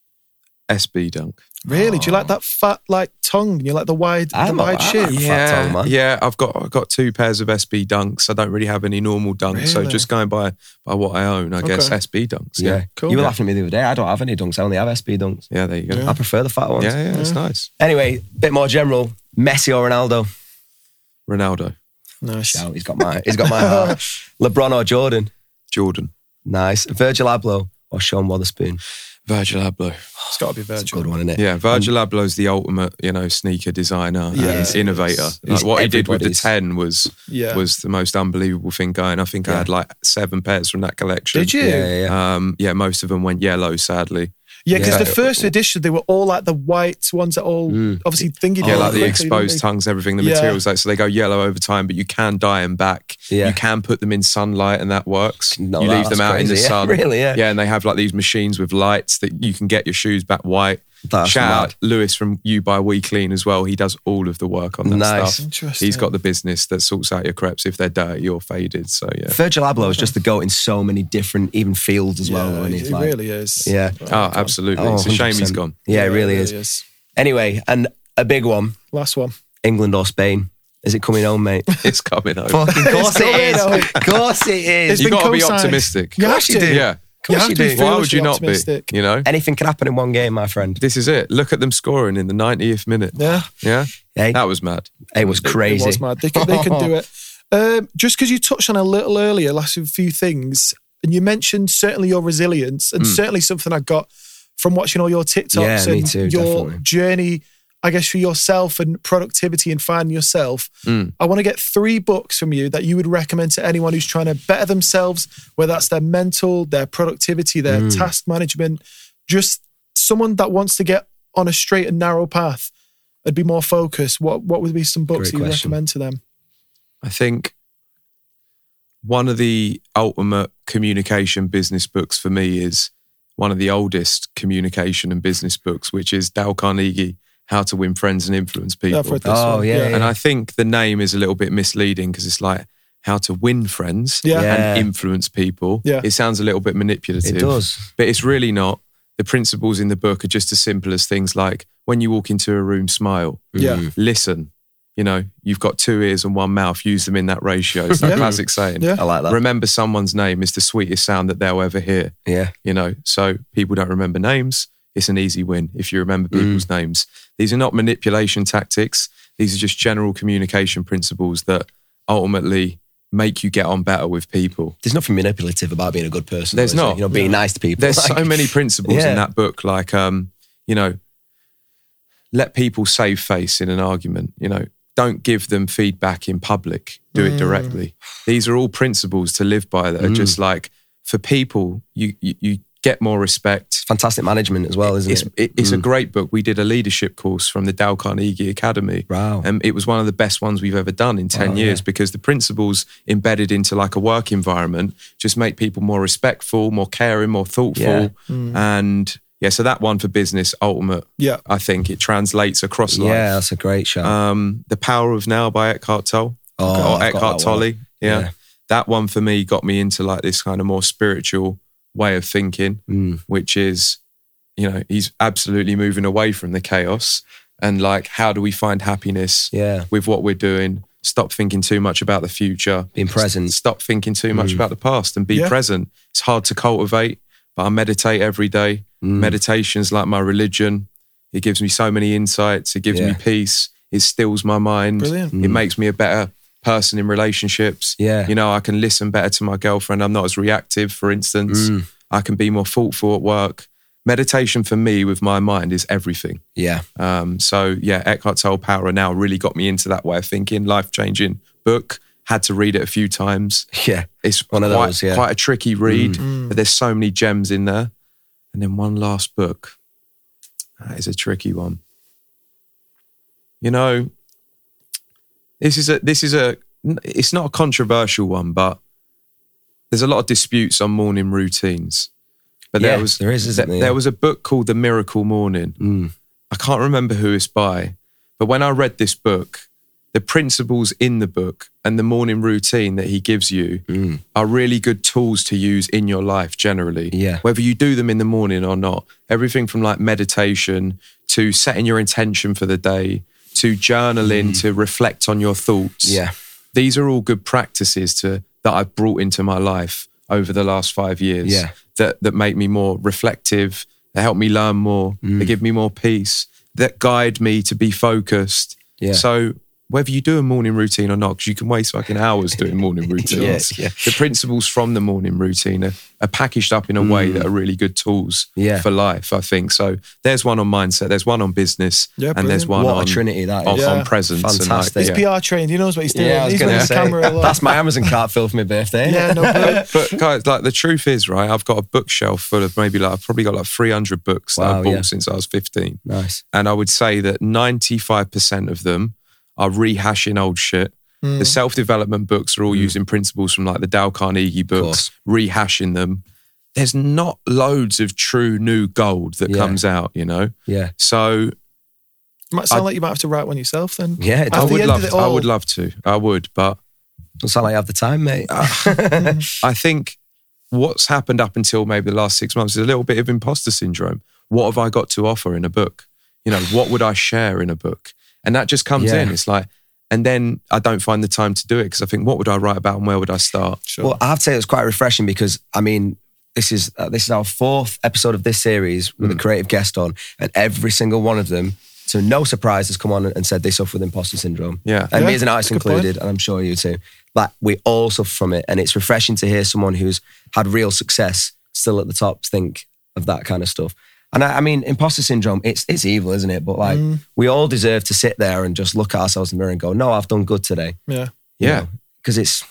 S B Dunk. Really? Do you like that fat like tongue? You like the wide, the I'm a- wide I shoe? like- Fat Yeah, tongue, man. yeah. I've got I've got two pairs of S B Dunks. I don't really have any normal dunks, so Really? just going by by what I own, I guess Okay. S B Dunks. Yeah. Yeah, Cool. You were Yeah. laughing at me the other day. I don't have any dunks. I only have S B Dunks. yeah. There you go. Yeah. I prefer the fat ones. Yeah, yeah, it's nice. Anyway, bit more general. Messi or Ronaldo? Ronaldo, Nice. Shout. He's got my. He's got my heart. LeBron or Jordan? Jordan, Nice. Virgil Abloh or Sean Wotherspoon? Virgil Abloh. It's got to be That's a Virgil. good one, isn't it? Yeah, Virgil Abloh's the ultimate, you know, sneaker designer, Yeah, and he innovator. is. Like He's what he did with the everybody's. ten was Yeah. was the most unbelievable thing going. I think I Yeah. had like seven pairs from that collection. Did you? Yeah, yeah, yeah. Um, yeah, most of them went yellow, sadly. Yeah, because Yeah. the first edition, they were all like the white ones that all Mm. obviously thingy. Yeah, did like the quickly, exposed didn't tongues, everything, the Yeah. materials, like, so they go yellow over time, but you can dye them back. Yeah. You can put them in sunlight and that works. No, you that- leave them that's out in the crazy. Yeah, sun. really, yeah. Yeah, and they have like these machines with lights that you can get your shoes back white. That's Shout mad. out Lewis from You Buy We Clean as well. He does all of the work on that Nice. stuff. Interesting. He's got the business that sorts out your crepes if they're dirty or faded. So yeah. Virgil Abloh is just the goat in so many different, even fields as Yeah, well. And it, he's it like, really is. Yeah. Oh, absolutely. Oh, it's a shame he's one hundred percent. gone. Yeah, it really is. Anyway, and a big one: Last one. England or Spain? Is it coming home, mate? It's coming over. Fucking course coming it is. home. Of course it is. It's You been got to be co-signed. optimistic. You have course you to. do. Yeah. Of course have you to do. be Why would foolishly you not be? optimistic. You know? Anything can happen in one game, my friend. This is it. Look at them scoring in the ninetieth minute. Yeah. Yeah. Hey, That was mad. it was crazy. It was mad. They can, they can do it. Um, just because you touched on a little earlier, last few things, and you mentioned certainly your resilience, and certainly something I got from watching all your TikToks Mm. Yeah, me and too, your definitely. journey, I guess, for yourself and productivity and finding yourself. Mm. I want to get three books from you that you would recommend to anyone who's trying to better themselves, whether that's their mental, their productivity, their Mm. task management, just someone that wants to get on a straight and narrow path and be more focused. What what would be some books Great that you question. recommend to them? I think one of the ultimate communication business books for me is one of the oldest communication and business books, which is Dale Carnegie, How to Win Friends and Influence People. I've read this Oh, one. yeah, yeah. And I think the name is a little bit misleading because it's like how to win friends Yeah. Yeah. and influence people. Yeah. It sounds a little bit manipulative. It does. But it's really not. The principles in the book are just as simple as things like when you walk into a room, smile, Yeah. Mm. listen. You know, you've got two ears and one mouth, use them in that ratio. It's that Yeah. classic saying. Yeah. I like that. Remember someone's name is the sweetest sound that they'll ever hear. Yeah. You know, so people don't remember names. It's an easy win if you remember people's names. These are not manipulation tactics. These are just general communication principles that ultimately make you get on better with people. There's nothing manipulative about being a good person. There's though, is not. there? You know, being nice to people. There's Like- so many principles Yeah. in that book, like, um, you know, let people save face in an argument. You know, don't give them feedback in public. Do it directly. These are all principles to live by that are just like, for people, you, you, you get more respect. Fantastic management as well, isn't it's, it? it it's Mm. a great book. We did a leadership course from the Dale Carnegie Academy. Wow. And it was one of the best ones we've ever done in ten Wow, years yeah. because the principles embedded into like a work environment just make people more respectful, more caring, more thoughtful. Yeah. And yeah, so that one for business, ultimate. Yeah. I think it translates across life. Yeah, that's a great show. Um, The Power of Now by Eckhart Tolle. Oh, or I've got Eckhart that one. Tolle. Yeah. Yeah. That one for me got me into like this kind of more spiritual way of thinking, Mm. which is, you know, he's absolutely moving away from the chaos and like, how do we find happiness Yeah. with what we're doing? Stop thinking too much about the future. Being present. S- Stop thinking too much Mm. about the past and be Yeah. present. It's hard to cultivate, but I meditate every day. Mm. Meditation's like my religion. It gives me so many insights. It gives Yeah. me peace. It stills my mind. Brilliant. It makes me a better person in relationships. Yeah. You know, I can listen better to my girlfriend. I'm not as reactive, for instance. Mm. I can be more thoughtful at work. Meditation for me with my mind is everything. Yeah. Um, so yeah, Eckhart Tolle Power of Now really got me into that way of thinking, life-changing book. Had to read it a few times. Yeah. It's One of quite, those, yeah. quite a tricky read, Mm. but there's so many gems in there. And then one last book. That is a tricky one. You know, this is a this is a it's not a controversial one, but there's a lot of disputes on morning routines. But Yeah, there was there is, isn't there, there? there was a book called The Miracle Morning. Mm. I can't remember who it's by, but when I read this book, the principles in the book and the morning routine that he gives you Mm. are really good tools to use in your life generally. Yeah. Whether you do them in the morning or not. Everything from like meditation to setting your intention for the day to journaling to reflect on your thoughts. Yeah. These are all good practices to that I've brought into my life over the last five years. Yeah. That that make me more reflective. They help me learn more. Mm. They give me more peace. That guide me to be focused. Yeah. So whether you do a morning routine or not, because you can waste fucking hours doing morning routines. Yes, yeah. The principles from the morning routine are, are packaged up in a way that are really good tools Yeah. for life, I think. So there's one on mindset, there's one on business, Yeah, and there's brilliant. one What a on, trinity that on, is. on Yeah. presence. Fantastic. And He's like, P yeah. R trained. He knows what he's doing. Yeah, I was he's going with to the say, camera a lot. that's my Amazon cart filled for my birthday. Yeah, no problem. But guys, like the truth is, right, I've got a bookshelf full of maybe like, I've probably got like three hundred books that Wow, I've bought yeah. since I was fifteen. Nice. And I would say that ninety-five percent of them are rehashing old shit. The self-development books are all using principles from like the Dale Carnegie books, rehashing them. There's not loads of true new gold that Yeah. comes out, you know? Yeah. So It might sound I- like you might have to write one yourself then. Yeah, it I At the would end love of to, it I all- would love to. I would, but Doesn't sound like you have the time, mate. I think what's happened up until maybe the last six months is a little bit of imposter syndrome. What have I got to offer in a book? You know, what would I share in a book? And that just comes Yeah. in. It's like, and then I don't find the time to do it because I think, what would I write about and where would I start? Sure. Well, I have to say it was quite refreshing because, I mean, this is uh, this is our fourth episode of this series with a creative guest on, and every single one of them, to no surprise, has come on and said they suffer with imposter syndrome. Yeah. And Yeah, me as an artist that's a good included, and I'm sure you too. Like, we all suffer from it, and it's refreshing to hear someone who's had real success still at the top think of that kind of stuff. And I, I mean, imposter syndrome, it's it's evil, isn't it? But like, we all deserve to sit there and just look at ourselves in the mirror and go, no, I've done good today. yeah. Yeah. Because it's,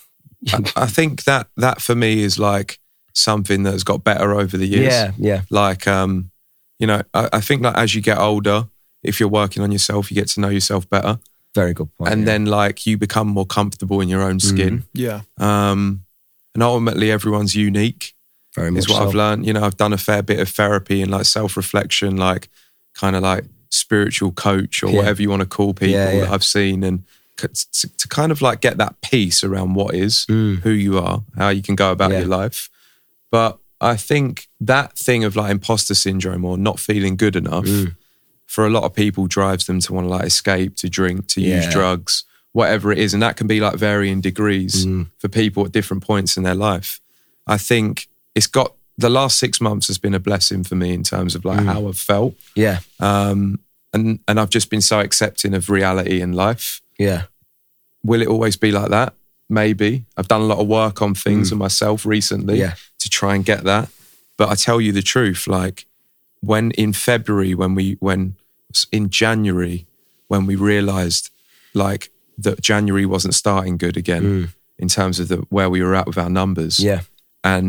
I think that that for me is like something that's got better over the years. yeah, yeah, Like, um, you know, I, I think like as you get older, if you're working on yourself, you get to know yourself better. very good point. and yeah. then like you become more comfortable in your own skin. Yeah. Um, and ultimately everyone's unique very much is what so. I've learned. You know, I've done a fair bit of therapy and like self-reflection, like kind of like spiritual coach or Yeah. whatever you want to call people Yeah, yeah. that I've seen, and c- to, to kind of like get that peace around what is, Mm. who you are, how you can go about Yeah. your life. But I think that thing of like imposter syndrome or not feeling good enough Mm. for a lot of people drives them to want to like escape, to drink, to use Yeah. drugs, whatever it is. And that can be like varying degrees Mm. for people at different points in their life. I think it's got, the last six months has been a blessing for me in terms of like how I've felt. Yeah, Um, and, and I've just been so accepting of reality in life. yeah, Will it always be like that? Maybe. I've done a lot of work on things and myself recently Mm. Yeah. to try and get that. But I tell you the truth, like when in February, when we, when in January, when we realized like that January wasn't starting good again in terms of the, where we were at with our numbers. Mm. yeah, And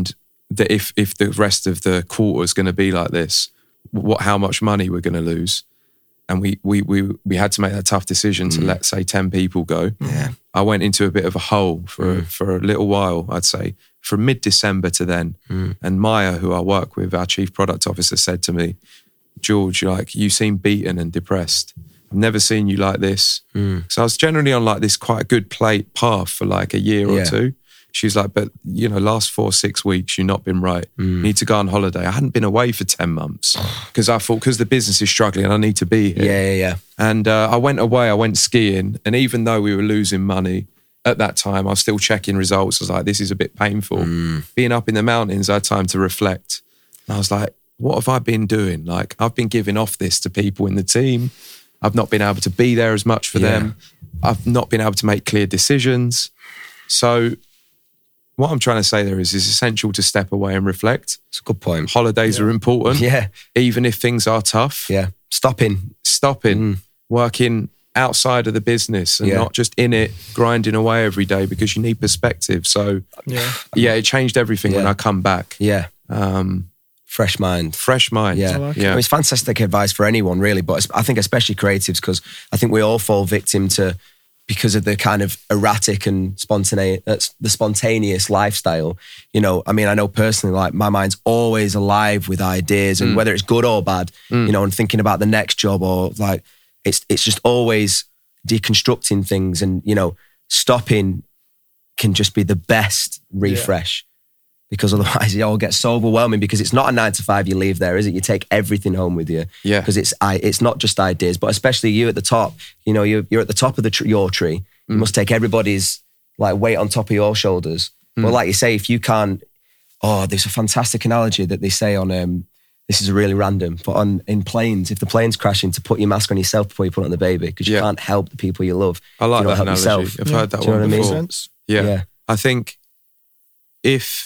that if if the rest of the quarter is going to be like this, what how much money we're going to lose. And we we we we had to make that tough decision to mm. let, say, ten people go. Yeah. I went into a bit of a hole for mm. for a little while, I'd say, from mid-December to then. Mm. And Maya, who I work with, our chief product officer, said to me, George, like, you seem beaten and depressed. I've never seen you like this. Mm. So I was generally on like this quite a good play path for like a year yeah. or two. She was like, but, you know, last four, six weeks, you've not been right. Mm. You need to go on holiday. I hadn't been away for ten months because I thought, because the business is struggling, I need to be here. Yeah, yeah, yeah. And uh, I went away, I went skiing. And even though we were losing money at that time, I was still checking results. I was like, this is a bit painful. Mm. Being up in the mountains, I had time to reflect. And I was like, what have I been doing? Like, I've been giving off this to people in the team. I've not been able to be there as much for yeah. them. I've not been able to make clear decisions. So what I'm trying to say there is it's essential to step away and reflect. It's a good point. Holidays yeah. are important. Yeah. Even if things are tough. Yeah. Stopping. Stopping. Mm. Working outside of the business and yeah. not just in it, grinding away every day, because you need perspective. So yeah, yeah it changed everything yeah. when I come back. Yeah. Um, Fresh mind. Fresh mind. Yeah. Like yeah. I mean, it's fantastic advice for anyone, really. But I think especially creatives, because I think we all fall victim to, because of the kind of erratic and spontaneous, uh, the spontaneous lifestyle. You know, I mean, I know personally, like, my mind's always alive with ideas, and mm. whether it's good or bad, mm. you know, and thinking about the next job, or like, it's it's just always deconstructing things, and, you know, stopping can just be the best refresh. Yeah. Because otherwise it all gets so overwhelming, because it's not a nine to five you leave there, is it? You take everything home with you. Yeah. Because it's I, it's not just ideas, but especially you at the top. You know, you're, you're at the top of the tr- your tree. You mm. must take everybody's like weight on top of your shoulders. Mm. Well, like you say, if you can't, oh, there's a fantastic analogy that they say on, um, this is really random, but on in planes, if the plane's crashing, to put your mask on yourself before you put it on the baby, because you yeah. can't help the people you love. I like you that analogy. Yourself. I've yeah. heard that Do you one know before. What I mean? Yeah. yeah. I think if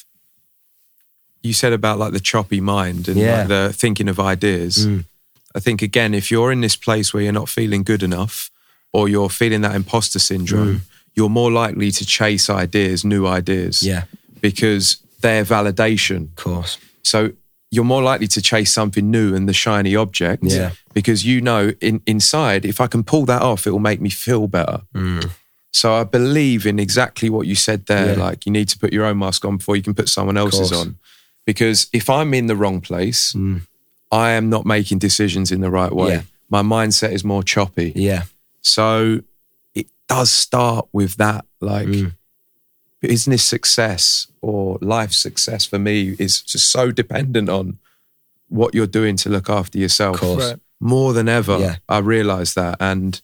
you said about like the choppy mind and yeah. like the thinking of ideas. Mm. I think, again, if you're in this place where you're not feeling good enough, or you're feeling that imposter syndrome, mm. you're more likely to chase ideas, new ideas. Yeah. Because they're validation. Of course. So you're more likely to chase something new and the shiny object. Yeah. Because you know in, inside, if I can pull that off, it will make me feel better. Mm. So I believe in exactly what you said there. Yeah. Like, you need to put your own mask on before you can put someone else's on. Because if I'm in the wrong place, mm. I am not making decisions in the right way. Yeah. My mindset is more choppy. Yeah. So it does start with that. Like, mm. business success or life success for me is just so dependent on what you're doing to look after yourself. Of course. Right. More than ever, yeah. I realise that. And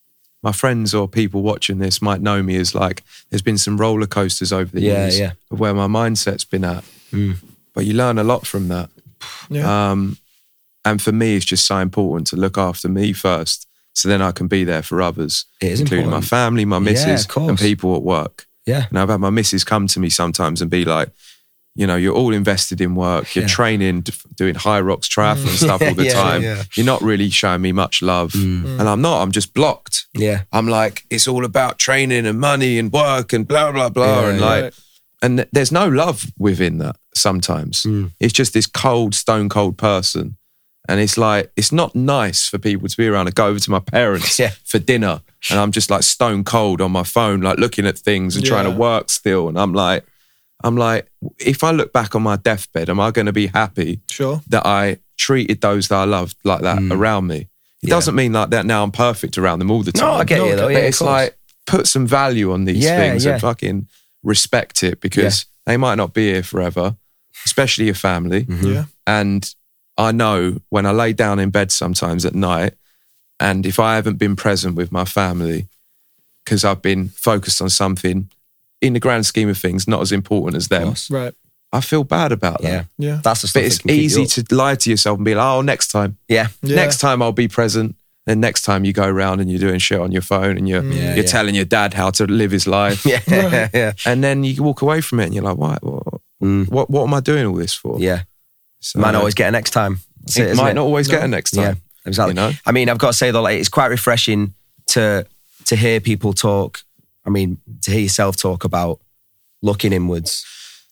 my friends or people watching this might know me as like, there's been some roller coasters over the yeah, years yeah. of where my mindset's been at. Mm. But you learn a lot from that. Yeah. Um, and for me, it's just so important to look after me first, so then I can be there for others, it is including important. my family, my missus, yeah, and people at work. Yeah. And I've had my missus come to me sometimes and be like, you know, you're all invested in work, you're yeah. training, doing high rocks triathlon stuff all the yeah, time. Yeah. You're not really showing me much love. Mm. And I'm not, I'm just blocked. Yeah. I'm like, it's all about training and money and work and blah, blah, blah. Yeah, and yeah. like, and th- there's no love within that sometimes. Mm. It's just this cold, stone cold person. And it's like, it's not nice for people to be around and go over to my parents yeah. for dinner. And I'm just like stone cold on my phone, like looking at things and yeah. trying to work still. And I'm like, I'm like, if I look back on my deathbed, am I going to be happy sure. that I treated those that I loved like that mm. around me? It yeah. doesn't mean like that now I'm perfect around them all the time. No, I get no, you though. But Yeah, it's like, put some value on these yeah, things yeah. and fucking respect it, because yeah. they might not be here forever, especially your family. Mm-hmm. Yeah. And I know when I lay down in bed sometimes at night, and if I haven't been present with my family because I've been focused on something in the grand scheme of things not as important as them, Right. I feel bad about that. Yeah. Yeah. That's the stuff But that it's can keep you easy up. to lie to yourself and be like, oh, next time. Yeah. Yeah. Next time I'll be present. Then next time you go around and you're doing shit on your phone and you're, Yeah, you're yeah. telling your dad how to live his life. Yeah. yeah. And then you walk away from it and you're like, what, what, Mm. what, what am I doing all this for? Yeah. So, Might not always get a next time. That's it, it, isn't might it? not always No. get a next time. Yeah, exactly. You know? I mean, I've got to say though, like, it's quite refreshing to to hear people talk. I mean, to hear yourself talk about looking inwards. Yeah.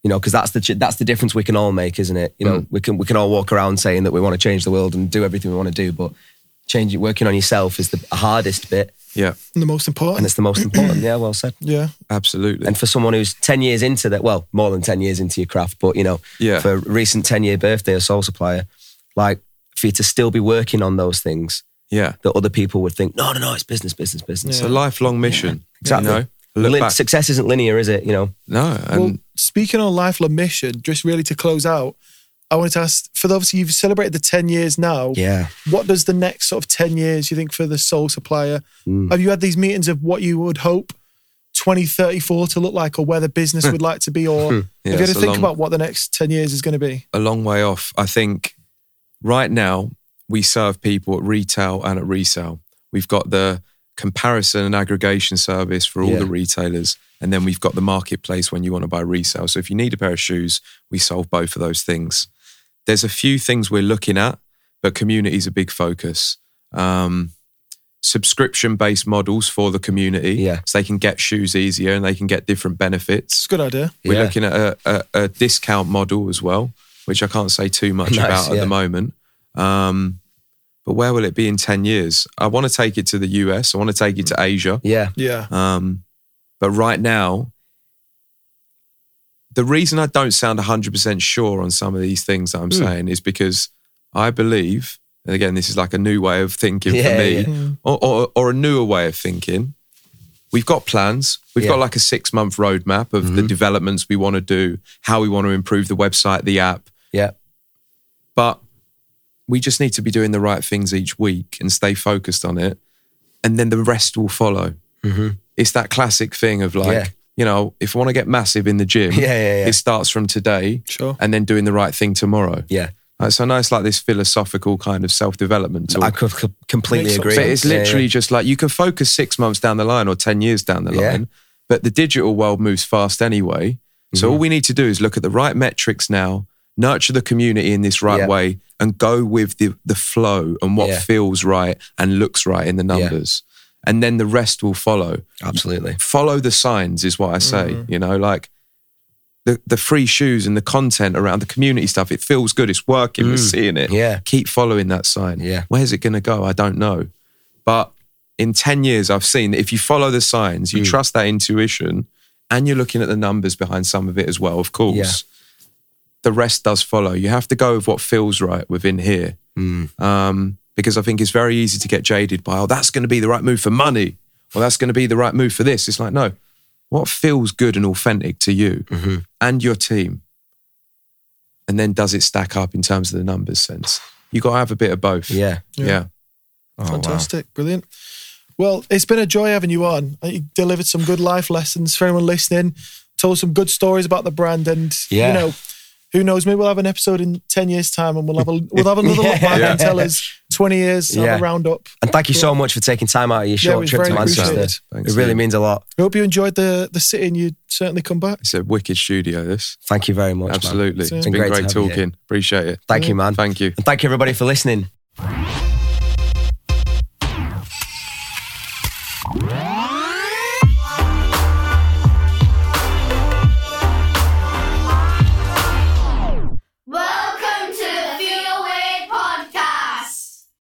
You know, because that's the that's the difference we can all make, isn't it? You know, mm. we can we can all walk around saying that we want to change the world and do everything we want to do, but change it, working on yourself is the hardest bit. Yeah, and the most important. And it's the most important. Yeah, well said. Yeah, absolutely. And for someone who's ten years into that, well, more than ten years into your craft, but you know, yeah. for a recent ten year birthday of Soul Supplier, like for you to still be working on those things. Yeah, that other people would think, no, no, no, it's business, business, business. Yeah. It's a lifelong mission. Yeah. Exactly. You know, Lin- success isn't linear, is it? You know. No. And well, speaking on lifelong mission, just really to close out, I wanted to ask, for the, obviously you've celebrated the ten years now. Yeah. What does the next sort of ten years you think for the Soul Supplier? Mm. Have you had these meetings of what you would hope twenty thirty-four to look like, or where the business would like to be, or yeah, have you had to think long, about what the next ten years is going to be? A long way off. I think right now we serve people at retail and at resale. We've got the comparison and aggregation service for all yeah. the retailers. And then we've got the marketplace when you want to buy resale. So if you need a pair of shoes, we solve both of those things. There's a few things we're looking at, but community is a big focus. Um, subscription-based models for the community, yeah. so they can get shoes easier and they can get different benefits. It's a good idea. We're yeah. looking at a, a, a discount model as well, which I can't say too much nice, about yeah. at the moment. Um, but where will it be in ten years? I want to take it to the U S. I want to take it to Asia. Yeah. Yeah. Um, but right now, the reason I don't sound one hundred percent sure on some of these things that I'm mm. saying is because I believe, and again, this is like a new way of thinking yeah, for me, yeah. or, or, or a newer way of thinking. We've got plans. We've yeah. got like a six month roadmap of mm-hmm. the developments we want to do, how we want to improve the website, the app. Yeah. But we just need to be doing the right things each week and stay focused on it. And then the rest will follow. Mm-hmm. It's that classic thing of like, yeah. you know, if I want to get massive in the gym, yeah, yeah, yeah. it starts from today sure. and then doing the right thing tomorrow. Yeah. Right, so I know it's like this philosophical kind of self-development talk. I could co- completely agree. But it's literally yeah, yeah. just like you can focus six months down the line or ten years down the yeah. line, but the digital world moves fast anyway. So mm-hmm. all we need to do is look at the right metrics now, nurture the community in this right yeah. way, and go with the the flow and what yeah. feels right and looks right in the numbers. Yeah. And then the rest will follow. Absolutely. Follow the signs is what I say, mm-hmm. you know, like the, the free shoes and the content around the community stuff. It feels good. It's working. Mm. We're seeing it. Yeah. Keep following that sign. Yeah. Where's it going to go? I don't know. But in ten years, I've seen that if you follow the signs, you mm. trust that intuition, and you're looking at the numbers behind some of it as well, of course. Yeah. The rest does follow. You have to go with what feels right within here. Mm. Um, because I think it's very easy to get jaded by, oh, that's going to be the right move for money, or that's going to be the right move for this. It's like, no, what feels good and authentic to you mm-hmm. and your team? And then does it stack up in terms of the numbers sense? You got to have a bit of both. Yeah. Yeah. yeah. Oh, fantastic. Wow. Brilliant. Well, it's been a joy having you on. You delivered some good life lessons for anyone listening, told some good stories about the brand, and yeah. you know, who knows, maybe we'll have an episode in ten years' time and we'll have a we'll have another yeah. look back yeah. and tell us twenty years, yeah. have a roundup. And thank you so much for taking time out of your short yeah, trip to Manchester. Thanks, it really man. means a lot. I hope you enjoyed the the sitting. You certainly come back. It's a wicked studio, this. Thank you very much. Absolutely. Man. It's been, been great, great to have you talking. here. Appreciate it. Thank yeah. you, man. Thank you. And thank you, everybody, for listening.